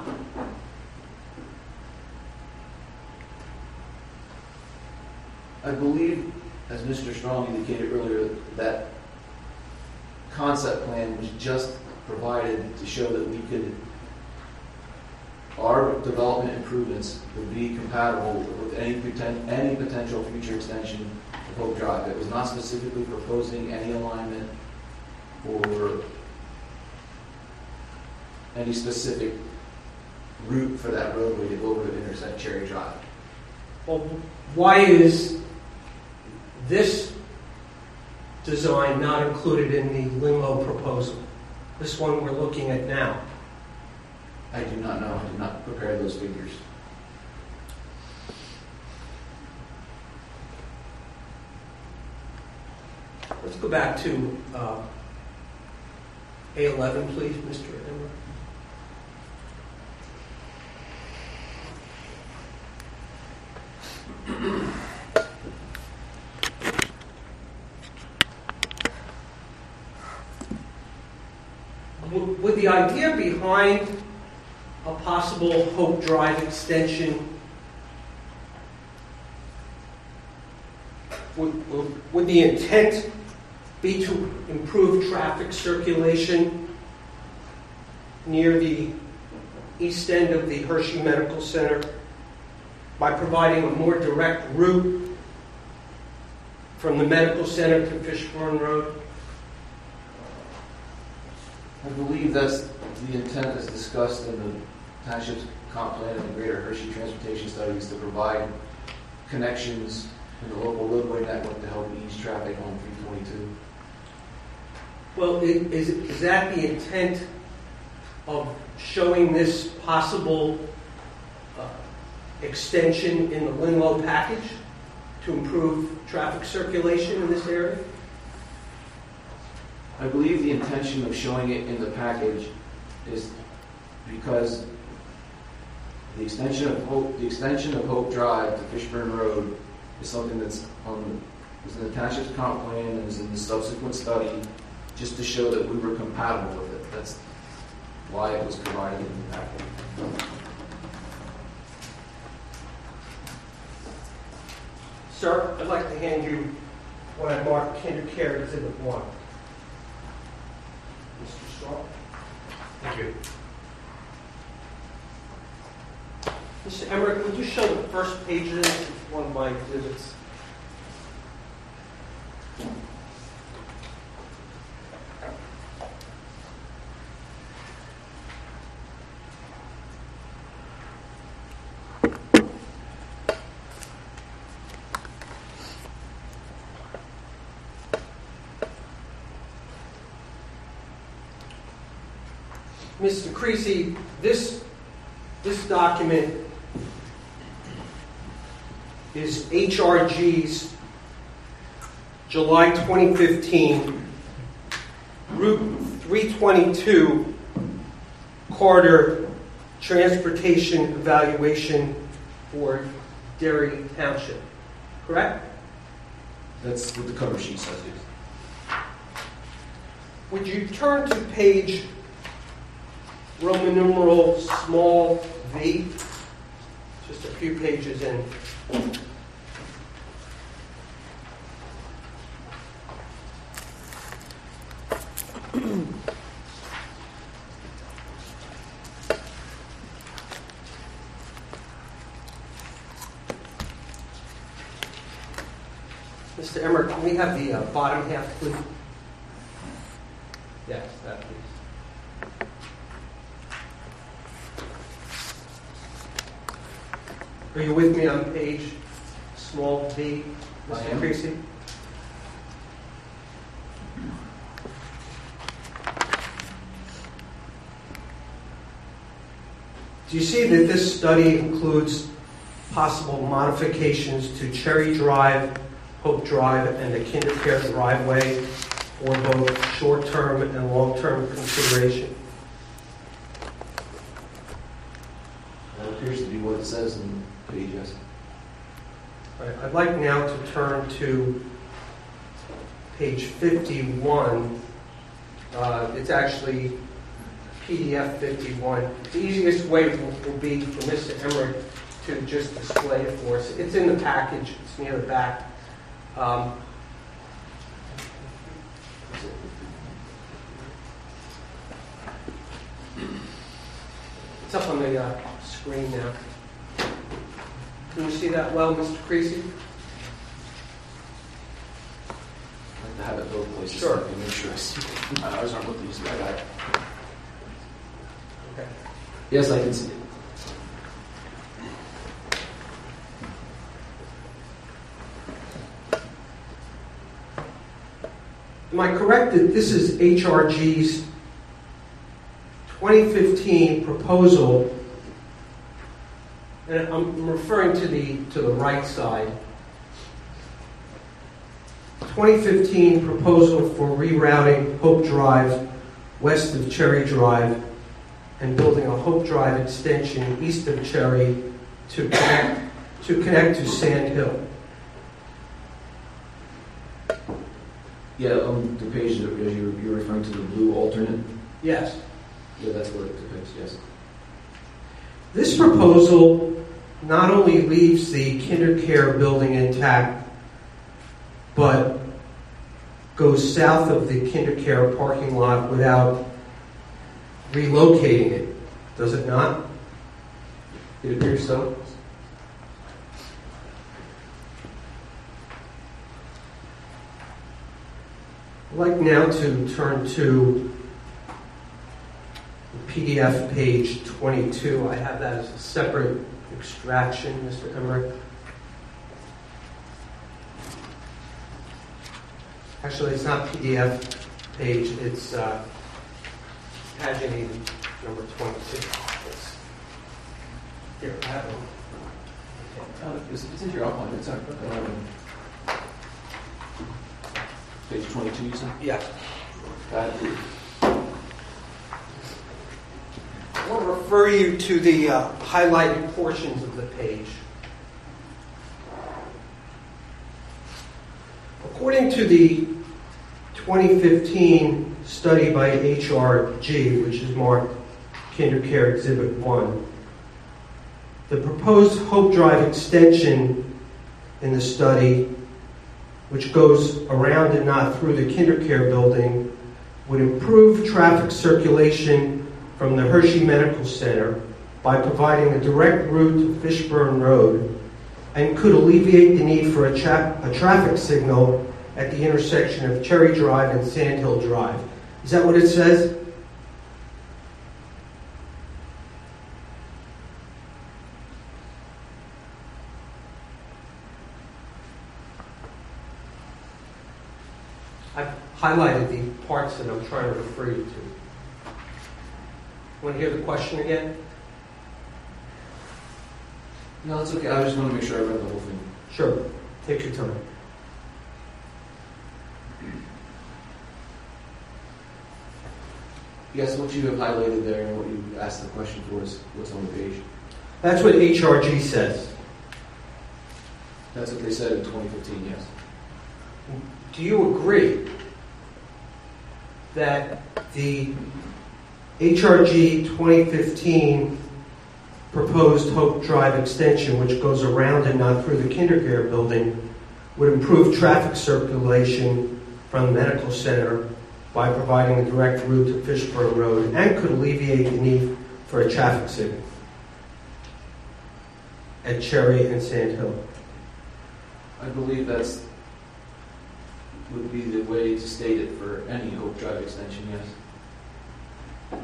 I believe, as Mr. Strong indicated earlier, that concept plan was just provided to show that we could, our development improvements would be compatible with any potential future extension of Hope Drive. It was not specifically proposing any alignment or any specific route for that roadway to go over to intersect Cherry Drive. Well, why is this design not included in the Linlow proposal? This one we're looking at now. I do not know. I did not prepare those figures. Let's go back to A11, please, Mr. Emmer. Would the idea behind a possible Hope Drive extension, would the intent be to improve traffic circulation near the east end of the Hershey Medical Center by providing a more direct route from the medical center to Fishburne Road? I believe that's the intent as discussed in the Township's comp plan and the Greater Hershey Transportation Studies to provide connections in the local roadway network to help ease traffic on 322. Well, is that the intent of showing this possible extension in the Linlow package to improve traffic circulation in this area? I believe the intention of showing it in the package is because the extension of Hope Drive to Fishburne Road is something that's is in the Township's comp plan and is in the subsequent study, just to show that we were compatible with it. That's why it was provided in the package. Sir, I'd like to hand you what I marked KinderCare Exhibit 1. Mr. Strong. Thank you. Mr. Emmerich, would you show the first page of this? It's one of my exhibits. Mr. Creasy, this document is HRG's July 2015, Route 322 corridor transportation evaluation for Derry Township, correct? That's what the cover sheet says. Yes. Would you turn to page Roman numeral small v, just a few pages in. Mr. Emmer, can we have the bottom half, please? Yes, that please. Are you with me on page small v, I Mr. am. Creasy? Do you see that this study includes possible modifications to Cherry Drive, Hope Drive, and the KinderCare driveway for both short-term and long-term consideration? That appears to be what it says in the page, yes. All right, I'd like now to turn to page 51. It's actually PDF 51. The easiest way will be for Mr. Emmerich to just display it for us. It's in the package. It's near the back. It's up on the screen now. Can you see that well, Mr. Creasy? I'd like to have it both places. Sure. So I can make sure I see it. My eyes aren't looking easy. I got it. Okay. Yes, I can see it. Am I correct that this is HRG's 2015 proposal? And I'm referring to the right side. 2015 proposal for rerouting Hope Drive west of Cherry Drive and building a Hope Drive extension east of Cherry to connect to Sand Hill. Yeah, the page that you're referring to, the blue alternate. Yes. Yeah, that's what it depicts, yes. This proposal not only leaves the KinderCare building intact, but goes south of the KinderCare parking lot without relocating it, does it not? It appears so. I'd like now to turn to PDF page 22. I have that as a separate extraction, Mr. Emmerich. Actually, it's not PDF page, it's paginated number 22. Here, I have it. It's in your outline. It's on page 22, you said? Yeah. Got it. I want to refer you to the highlighted portions of the page. According to the 2015 study by HRG, which is marked KinderCare Exhibit 1, the proposed Hope Drive extension in the study, which goes around and not through the KinderCare building, would improve traffic circulation from the Hershey Medical Center by providing a direct route to Fishburne Road and could alleviate the need for a traffic signal at the intersection of Cherry Drive and Sand Hill Drive. Is that what it says? I've highlighted the parts that I'm trying to refer you to. Want to hear the question again? No, that's okay. I just want to make sure I read the whole thing. Sure. Take your time. Yes, what you have highlighted there and what you asked the question for is what's on the page. That's what HRG says. That's what they said in 2015, yes. Do you agree that the HRG 2015 proposed Hope Drive extension, which goes around and not through the Kindergarten building, would improve traffic circulation from the medical center by providing a direct route to Fishburne Road and could alleviate the need for a traffic signal at Cherry and Sand Hill? I believe that's would be the way to state it for any Hope Drive extension, yes.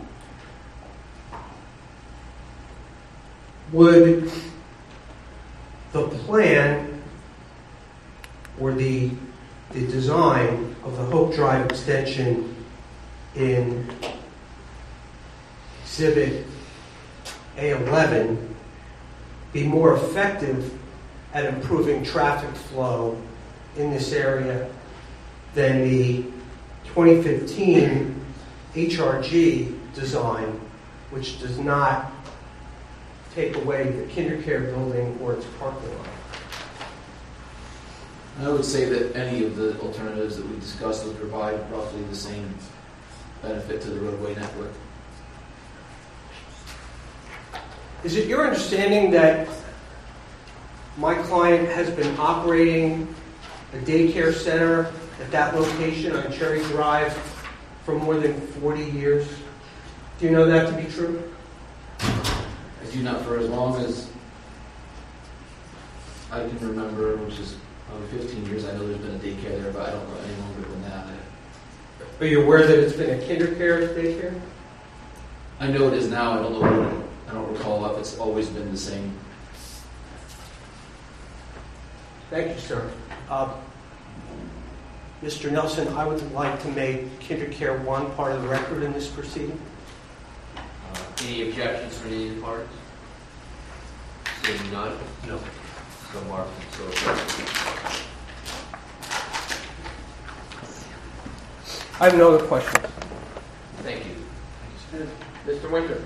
Would the plan or the design of the Hope Drive extension in Exhibit A11 be more effective at improving traffic flow in this area than the 2015 HRG design, which does not take away the Kindercare building or its parking lot? I would say that any of the alternatives that we discussed would provide roughly the same benefit to the roadway network. Is it your understanding that my client has been operating a daycare center at that location on Cherry Drive for more than 40 years? Do you know that to be true? I do not, for as long as I can remember, which is probably 15 years. I know there's been a daycare there, but I don't know any longer than that. Are you aware that it's been a Kindercare daycare? I know it is now. I don't know. I don't recall if it's always been the same. Thank you, sir. Mr. Nelson, I would like to make Kindercare 1 part of the record in this proceeding. Any objections from any of the parties? Seeing none? No. So marked. So I have no other questions. thank you. Mr. Winter?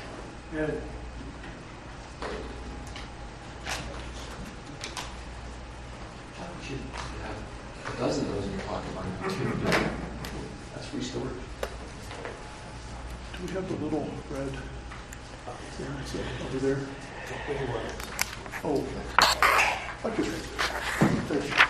You have a dozen of those in your pocket by now. That's free storage. Do we have the little red over there? Oh, okay. I could read it. Thank you.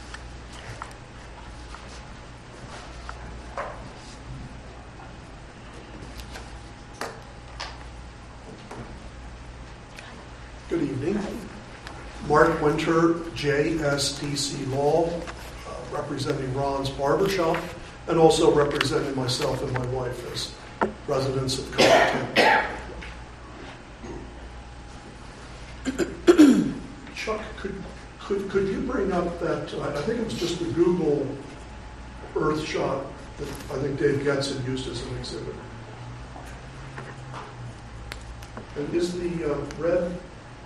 Good evening. Mark Winter, JSDC Law, representing Ron's Barbershop, and also representing myself and my wife as residents of Covington. Chuck, could you bring up that, I think it was just the Google Earth shot that I think Dave Getz had used as an exhibit. And is the red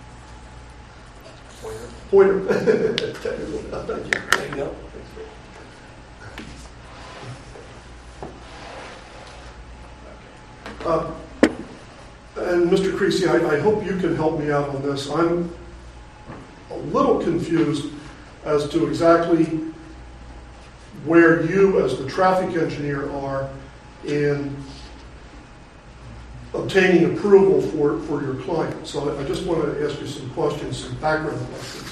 pointer? Technical. Thank you. There you go. And Mr. Creasy, I hope you can help me out on this. I'm a little confused as to exactly where you, as the traffic engineer, are in obtaining approval for your client. So I just want to ask you some questions, some background questions.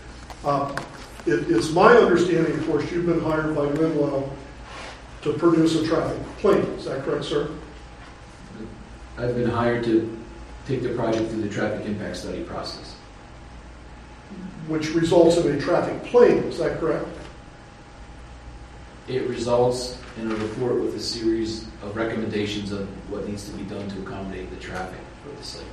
It's my understanding, of course, you've been hired by Linlow to produce a traffic plan. Is that correct, sir? I've been hired to take the project through the traffic impact study process. Which results in a traffic plan. Is that correct? It results in a report with a series of recommendations of what needs to be done to accommodate the traffic for the site.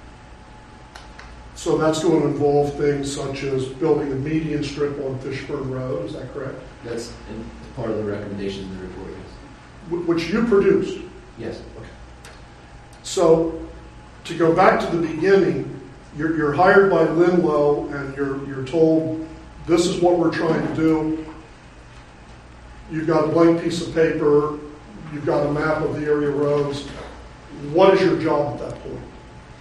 So that's going to involve things such as building a median strip on Fishburne Road. Is that correct? That's part of the recommendations in the report, yes. Which you produced. Yes. Okay. So to go back to the beginning, you're hired by Linlow and you're told this is what we're trying to do. You've got a blank piece of paper. you've got a map of the area roads. What is your job at that point?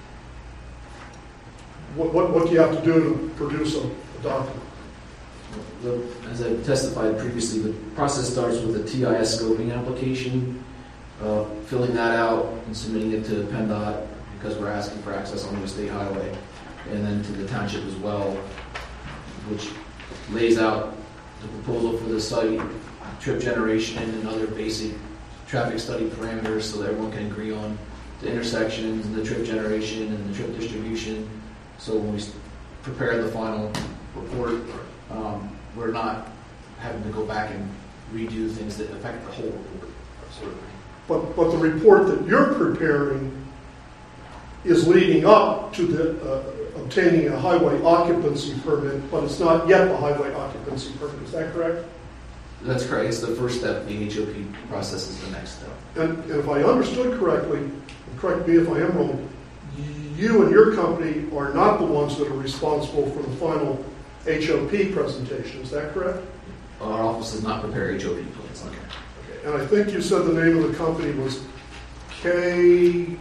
What do you have to do to produce a document? As I testified previously, the process starts with a TIS scoping application, filling that out and submitting it to PennDOT because we're asking for access on the state highway, and then to the township as well, which lays out the proposal for the site, trip generation, and other basic traffic study parameters so that everyone can agree on the intersections and the trip generation and the trip distribution. So when we prepare the final report, we're not having to go back and redo things that affect the whole report. But the report that you're preparing is leading up to the obtaining a highway occupancy permit, but it's not yet the highway occupancy permit. Is that correct? That's correct. It's the first step. The HOP process is the next step. And if I understood correctly, and correct me if I am wrong, you and your company are not the ones that are responsible for the final HOP presentation. Is that correct? Our office does not prepare HOP plans. Okay. And I think you said the name of the company was KGI?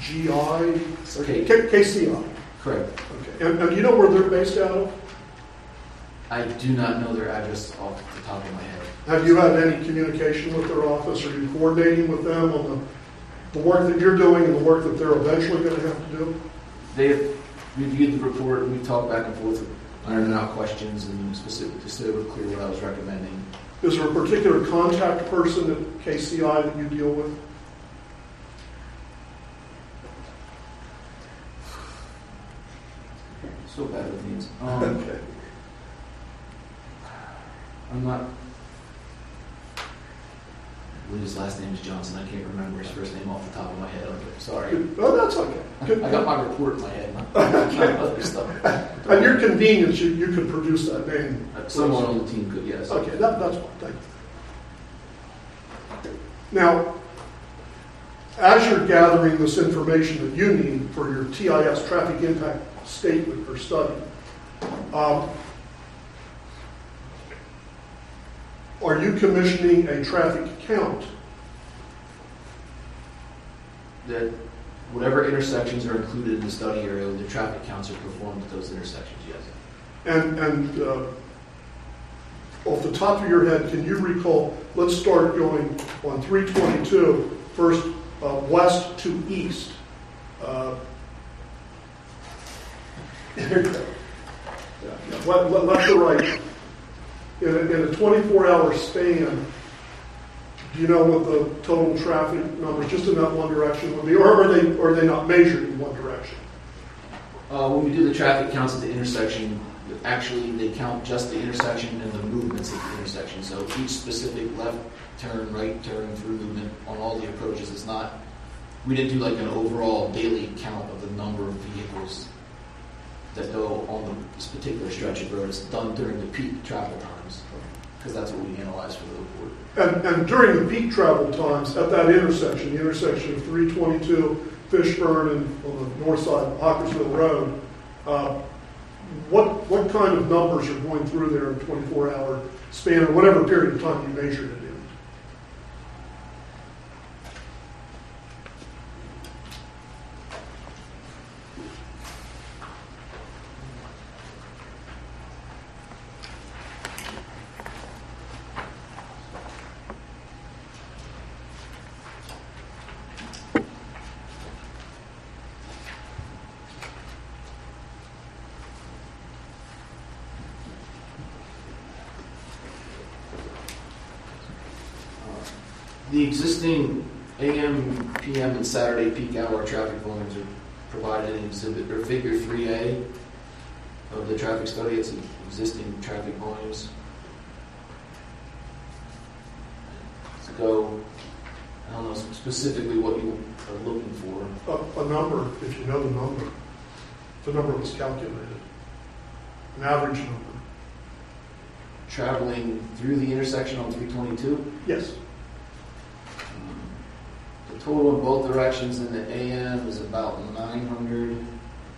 KCI. Correct. Okay. And do you know where they're based out of? I do not know their address off the top of my head. Have you had any communication with their office? Are you coordinating with them on the work that you're doing and the work that they're eventually going to have to do? They have reviewed the report, and we've talked back and forth, ironing out questions and specific, just so we're clear what I was recommending. Is there a particular contact person at KCI that you deal with? So bad with names. Okay. I'm not. I believe his last name is Johnson. I can't remember his first name off the top of my head. Sorry. Oh, that's okay. Good. I got my report in my head, not other stuff. At your convenience, you could produce that name. Someone on the team could, yes. Okay, that's fine. Thank you. Now, as you're gathering this information that you need for your TIS traffic impact statement or study, are you commissioning a traffic count? That whatever intersections are included in the study area, the traffic counts are performed at those intersections, yes. And off the top of your head, can you recall, let's start going on 322, first west to east. There you go. Yeah. Left to right. In a 24-hour span, do you know what the total traffic numbers just in that one direction would be, or are they not measured in one direction? When we do the traffic counts at the intersection, actually they count just the intersection and the movements at the intersection. So each specific left turn, right turn, through movement on all the approaches is not. We didn't do like an overall daily count of the number of vehicles that go on this particular stretch of road. It's done during the peak travel times, because that's what we analyze for the report. And during the peak travel times at that intersection, the intersection of 322, Fishburne, and on the north side of Hawkersville Road, what kind of numbers are going through there in a 24-hour span, or whatever period of time you measured it in? The existing AM, PM, and Saturday peak hour traffic volumes are provided in exhibit or figure 3A of the traffic study. It's existing traffic volumes. Let's go. I don't know specifically what you are looking for. A number, if you know the number. The number was calculated. An average number. Traveling through the intersection on 322? Yes. The total in both directions in the AM is about 900. The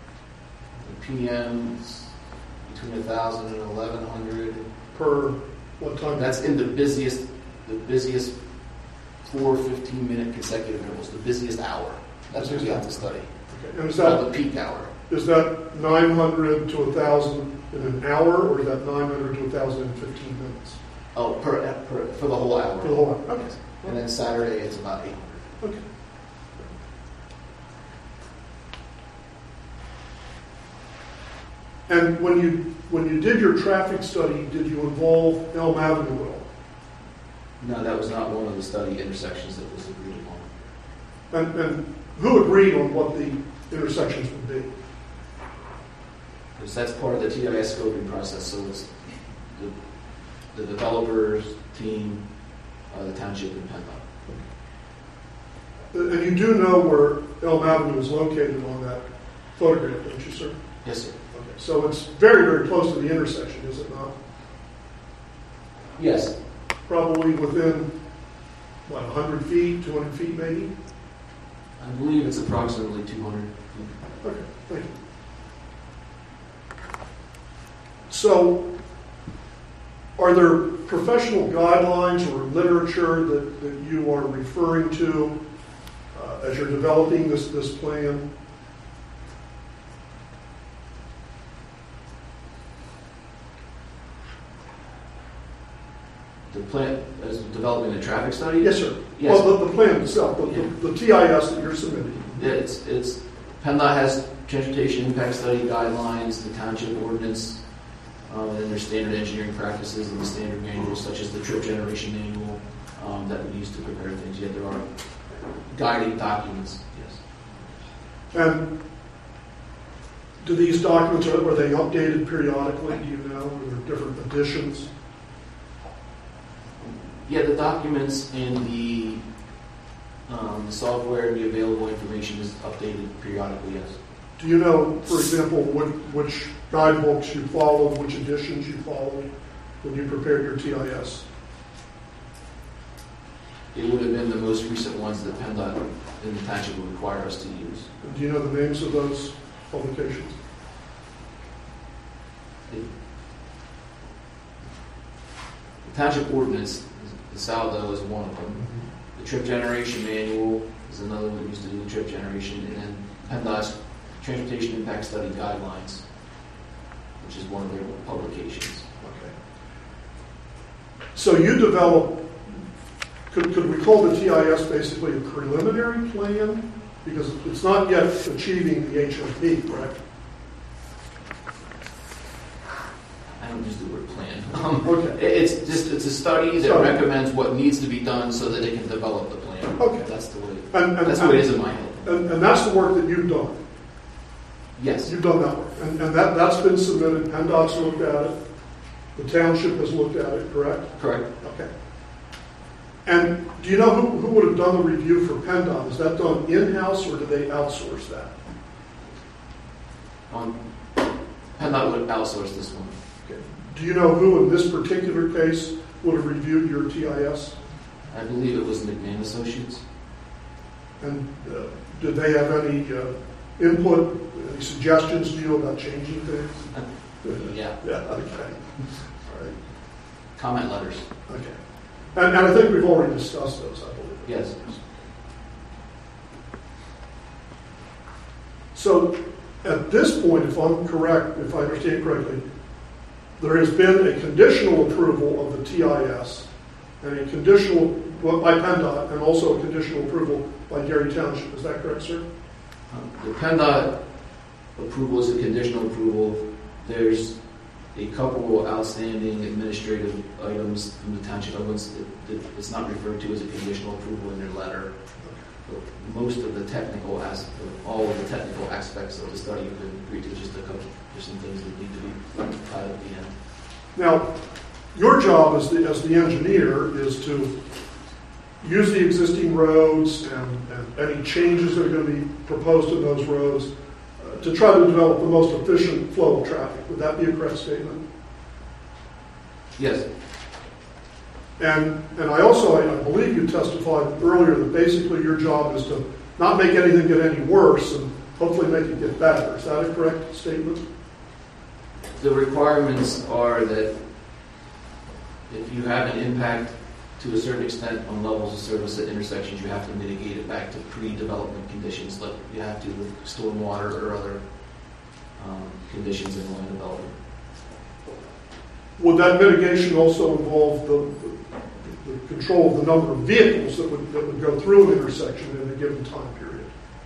PM is between 1,000 and 1,100. Per what time? That's in the busiest 4 15-minute consecutive intervals, the busiest hour. That's what we have to study. Okay. And is Called that, the peak hour. is that 900 to 1,000 in an hour, or is that 900 to 1,000 in 15 minutes? Oh, for the whole hour. For the whole hour? Okay. And then Saturday it's about 800. Okay. And when you did your traffic study, did you involve Elm Avenue at all? No, that was not one of the study intersections that was agreed upon. And who agreed on what the intersections would be? Because that's part of the TIS scoping process, so it's the developers, team, the township, and PennDOT. And you do know where Elm Avenue is located on that photograph, don't you, sir? Yes, sir. Okay. So it's very, very close to the intersection, is it not? Yes. Probably within, 100 feet, 200 feet maybe? I believe it's approximately 200. Okay, thank you. So, are there professional guidelines or literature that you are referring to as you're developing this plan? The plan is developing a traffic study? Yes, sir. Yes. Well, the plan itself, the TIS that you're submitting. Yeah, it's PennDOT has transportation impact study guidelines, the township ordinance, and their standard engineering practices and the standard manuals, such as the trip generation manual that we use to prepare things. Yet there are guiding documents. Yes. And do these documents, are they updated periodically? Do you know? Are there different editions? Yeah, the documents and the software and the available information is updated periodically, yes. Do you know, for example, which guidebooks you followed, which editions you followed when you prepared your TIS? It would have been the most recent ones that PennDOT and the township would require us to use. And do you know the names of those publications? The township ordinance, the Saldo is one of them. The trip generation manual is another one used to do the trip generation, and then PennDOT's transportation impact study guidelines, which is one of their publications. Okay. So you develop, could we call the TIS basically a preliminary plan? Because it's not yet achieving the HMP, correct? I don't use the word plan. Okay. It's a study that Study. recommends what needs to be done so that it can develop the plan. Okay. That's the way. And That's the way it is in my head. And that's the work that you've done. Yes. You've done that work. And that's been submitted. PennDOT's looked at it. The township has looked at it, correct? Correct. Okay. And do you know who would have done the review for PennDOT? Is that done in-house or do they outsource that? PennDOT would outsource this one. Okay. Do you know who in this particular case would have reviewed your TIS? I believe it was McMahon Associates. And did they have any input, any suggestions to you about changing things? Yeah. Yeah, okay. All right. Comment letters. Okay. And I think we've already discussed those, I believe. Yes. So at this point, if I'm correct, if I understand correctly, there has been a conditional approval of the TIS and a conditional by PennDOT and also a conditional approval by Gary Township. Is that correct, sir? The PennDOT approval is a conditional approval. There's a couple outstanding administrative items from the township elements that it's not referred to as a conditional approval in their letter. But most of the all of the technical aspects of the study have been agreed to. Just some things that need to be tied at the end. Now, your job as the engineer is to use the existing roads and any changes that are going to be proposed in those roads to try to develop the most efficient flow of traffic. Would that be a correct statement? Yes. And I believe you testified earlier that basically your job is to not make anything get any worse and hopefully make it get better. Is that a correct statement? The requirements are that if you have an impact to a certain extent on levels of service at intersections, you have to mitigate it back to pre-development conditions, like you have to with stormwater or other conditions in land development. Would that mitigation also involve the control of the number of vehicles that would go through an intersection in a given time period?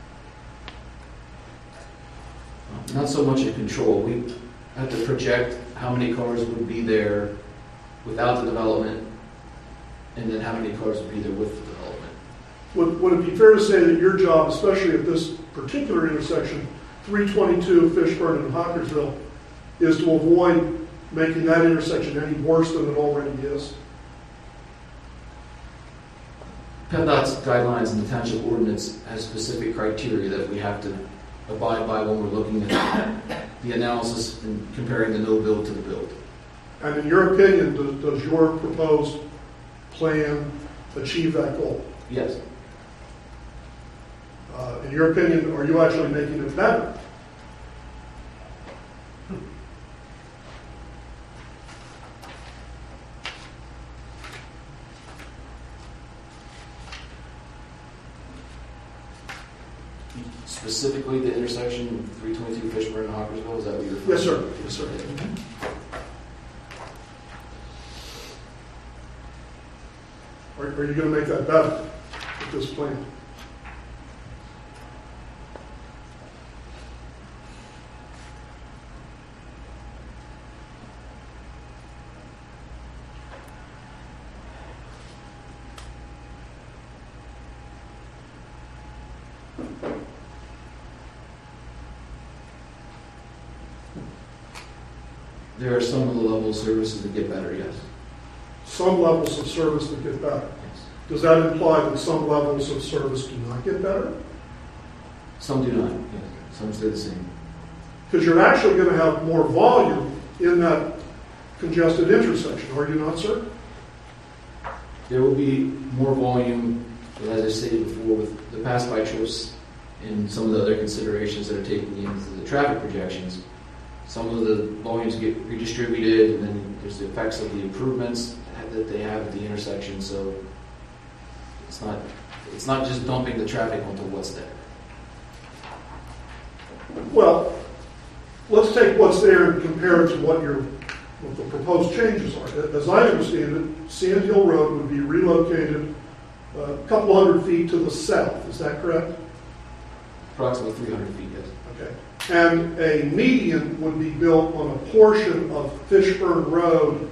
Not so much a control. We have to project how many cars would be there without the development, and then how many cars would be there with the development. Would it be fair to say that your job, especially at this particular intersection, 322 Fishburne and Hockersville, is to avoid making that intersection any worse than it already is? PennDOT's guidelines and the township ordinance has specific criteria that we have to abide by when we're looking at the analysis and comparing the no build to the build. And in your opinion, does your proposed plan achieve that goal? Yes. In your opinion, are you actually making it better? Specifically the intersection 322 Fishburne and Hockersville, is that what you're referring to? Yes, sir. Yes, sir. Are you going to make that better with this plan? There are some of the level of services that get better, yes. Some levels of service that get better. Yes. Does that imply that some levels of service do not get better? Some do not, yes. Some stay the same. Because you're actually going to have more volume in that congested intersection, are you not, sir? There will be more volume, but as I stated before, with the pass-by trips and some of the other considerations that are taken into the traffic projections. Some of the volumes get redistributed, and then there's the effects of the improvements that they have at the intersection. So it's not just dumping the traffic onto what's there. Well, let's take what's there and compare it to what the proposed changes are. As I understand it, Sand Hill Road would be relocated a couple hundred feet to the south. Is that correct? Approximately 300 feet, yes. Okay. And a median would be built on a portion of Fishburne Road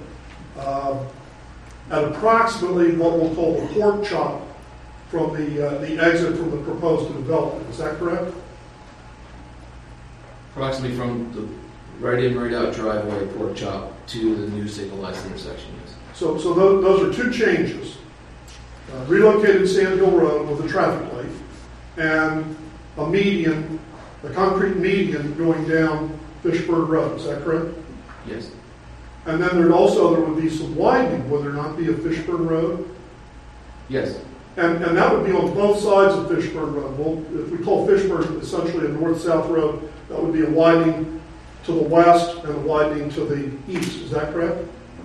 at approximately what we'll call the pork chop from the exit from the proposed development. Is that correct? Approximately from the right-in, right-out driveway, pork chop, to the new signalized intersection, yes. So those are two changes. Relocated Sand Hill Road with a traffic light and a median, a concrete median going down Fishburne Road. Is that correct? Yes. And then there would be some widening, would there not be, of Fishburne Road? Yes. And that would be on both sides of Fishburne Road. Well, if we call Fishburne essentially a north-south road, that would be a widening to the west and a widening to the east. Is that correct?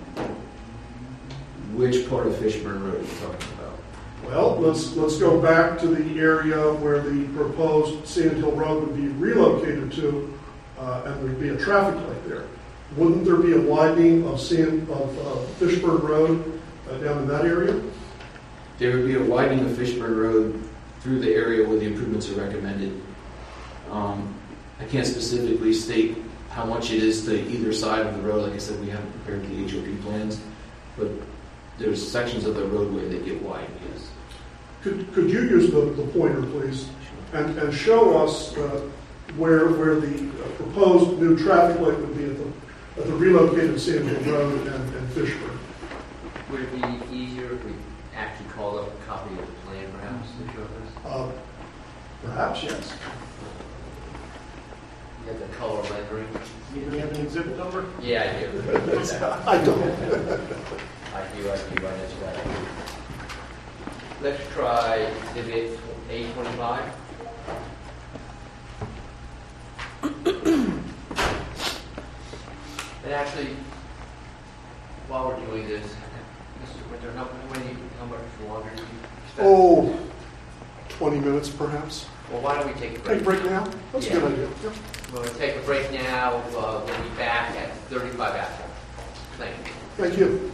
Which part of Fishburne Road are you talking about? Well, let's go back to the area where the proposed Sand Hill Road would be relocated to, and there'd be a traffic light there. Wouldn't there be a widening of Fishburne Road down in that area? There would be a widening of Fishburne Road through the area where the improvements are recommended. I can't specifically state how much it is to either side of the road. Like I said, we haven't prepared the HOP plans, but there's sections of the roadway that get wide, yes. Could you use the pointer, please, and show us where the proposed new traffic light would be at the relocated Sand Hill Road and Fishburne? Would it be easier if we actually called up a copy of the plan, perhaps, to show us? Perhaps, yes. You have the color rendering? Do you have an exhibit number? Yeah, I do. I don't. I do. I just got it. Let's try exhibit A25. And actually, while we're doing this, Mr. Winter, help How much longer do you expect? Oh, 20 minutes perhaps. Well, why don't we take a Take break? a break now? That's a Yeah. good idea. Yep. We'll take a break now. We'll be back at 35 after. Thank you. Thank you.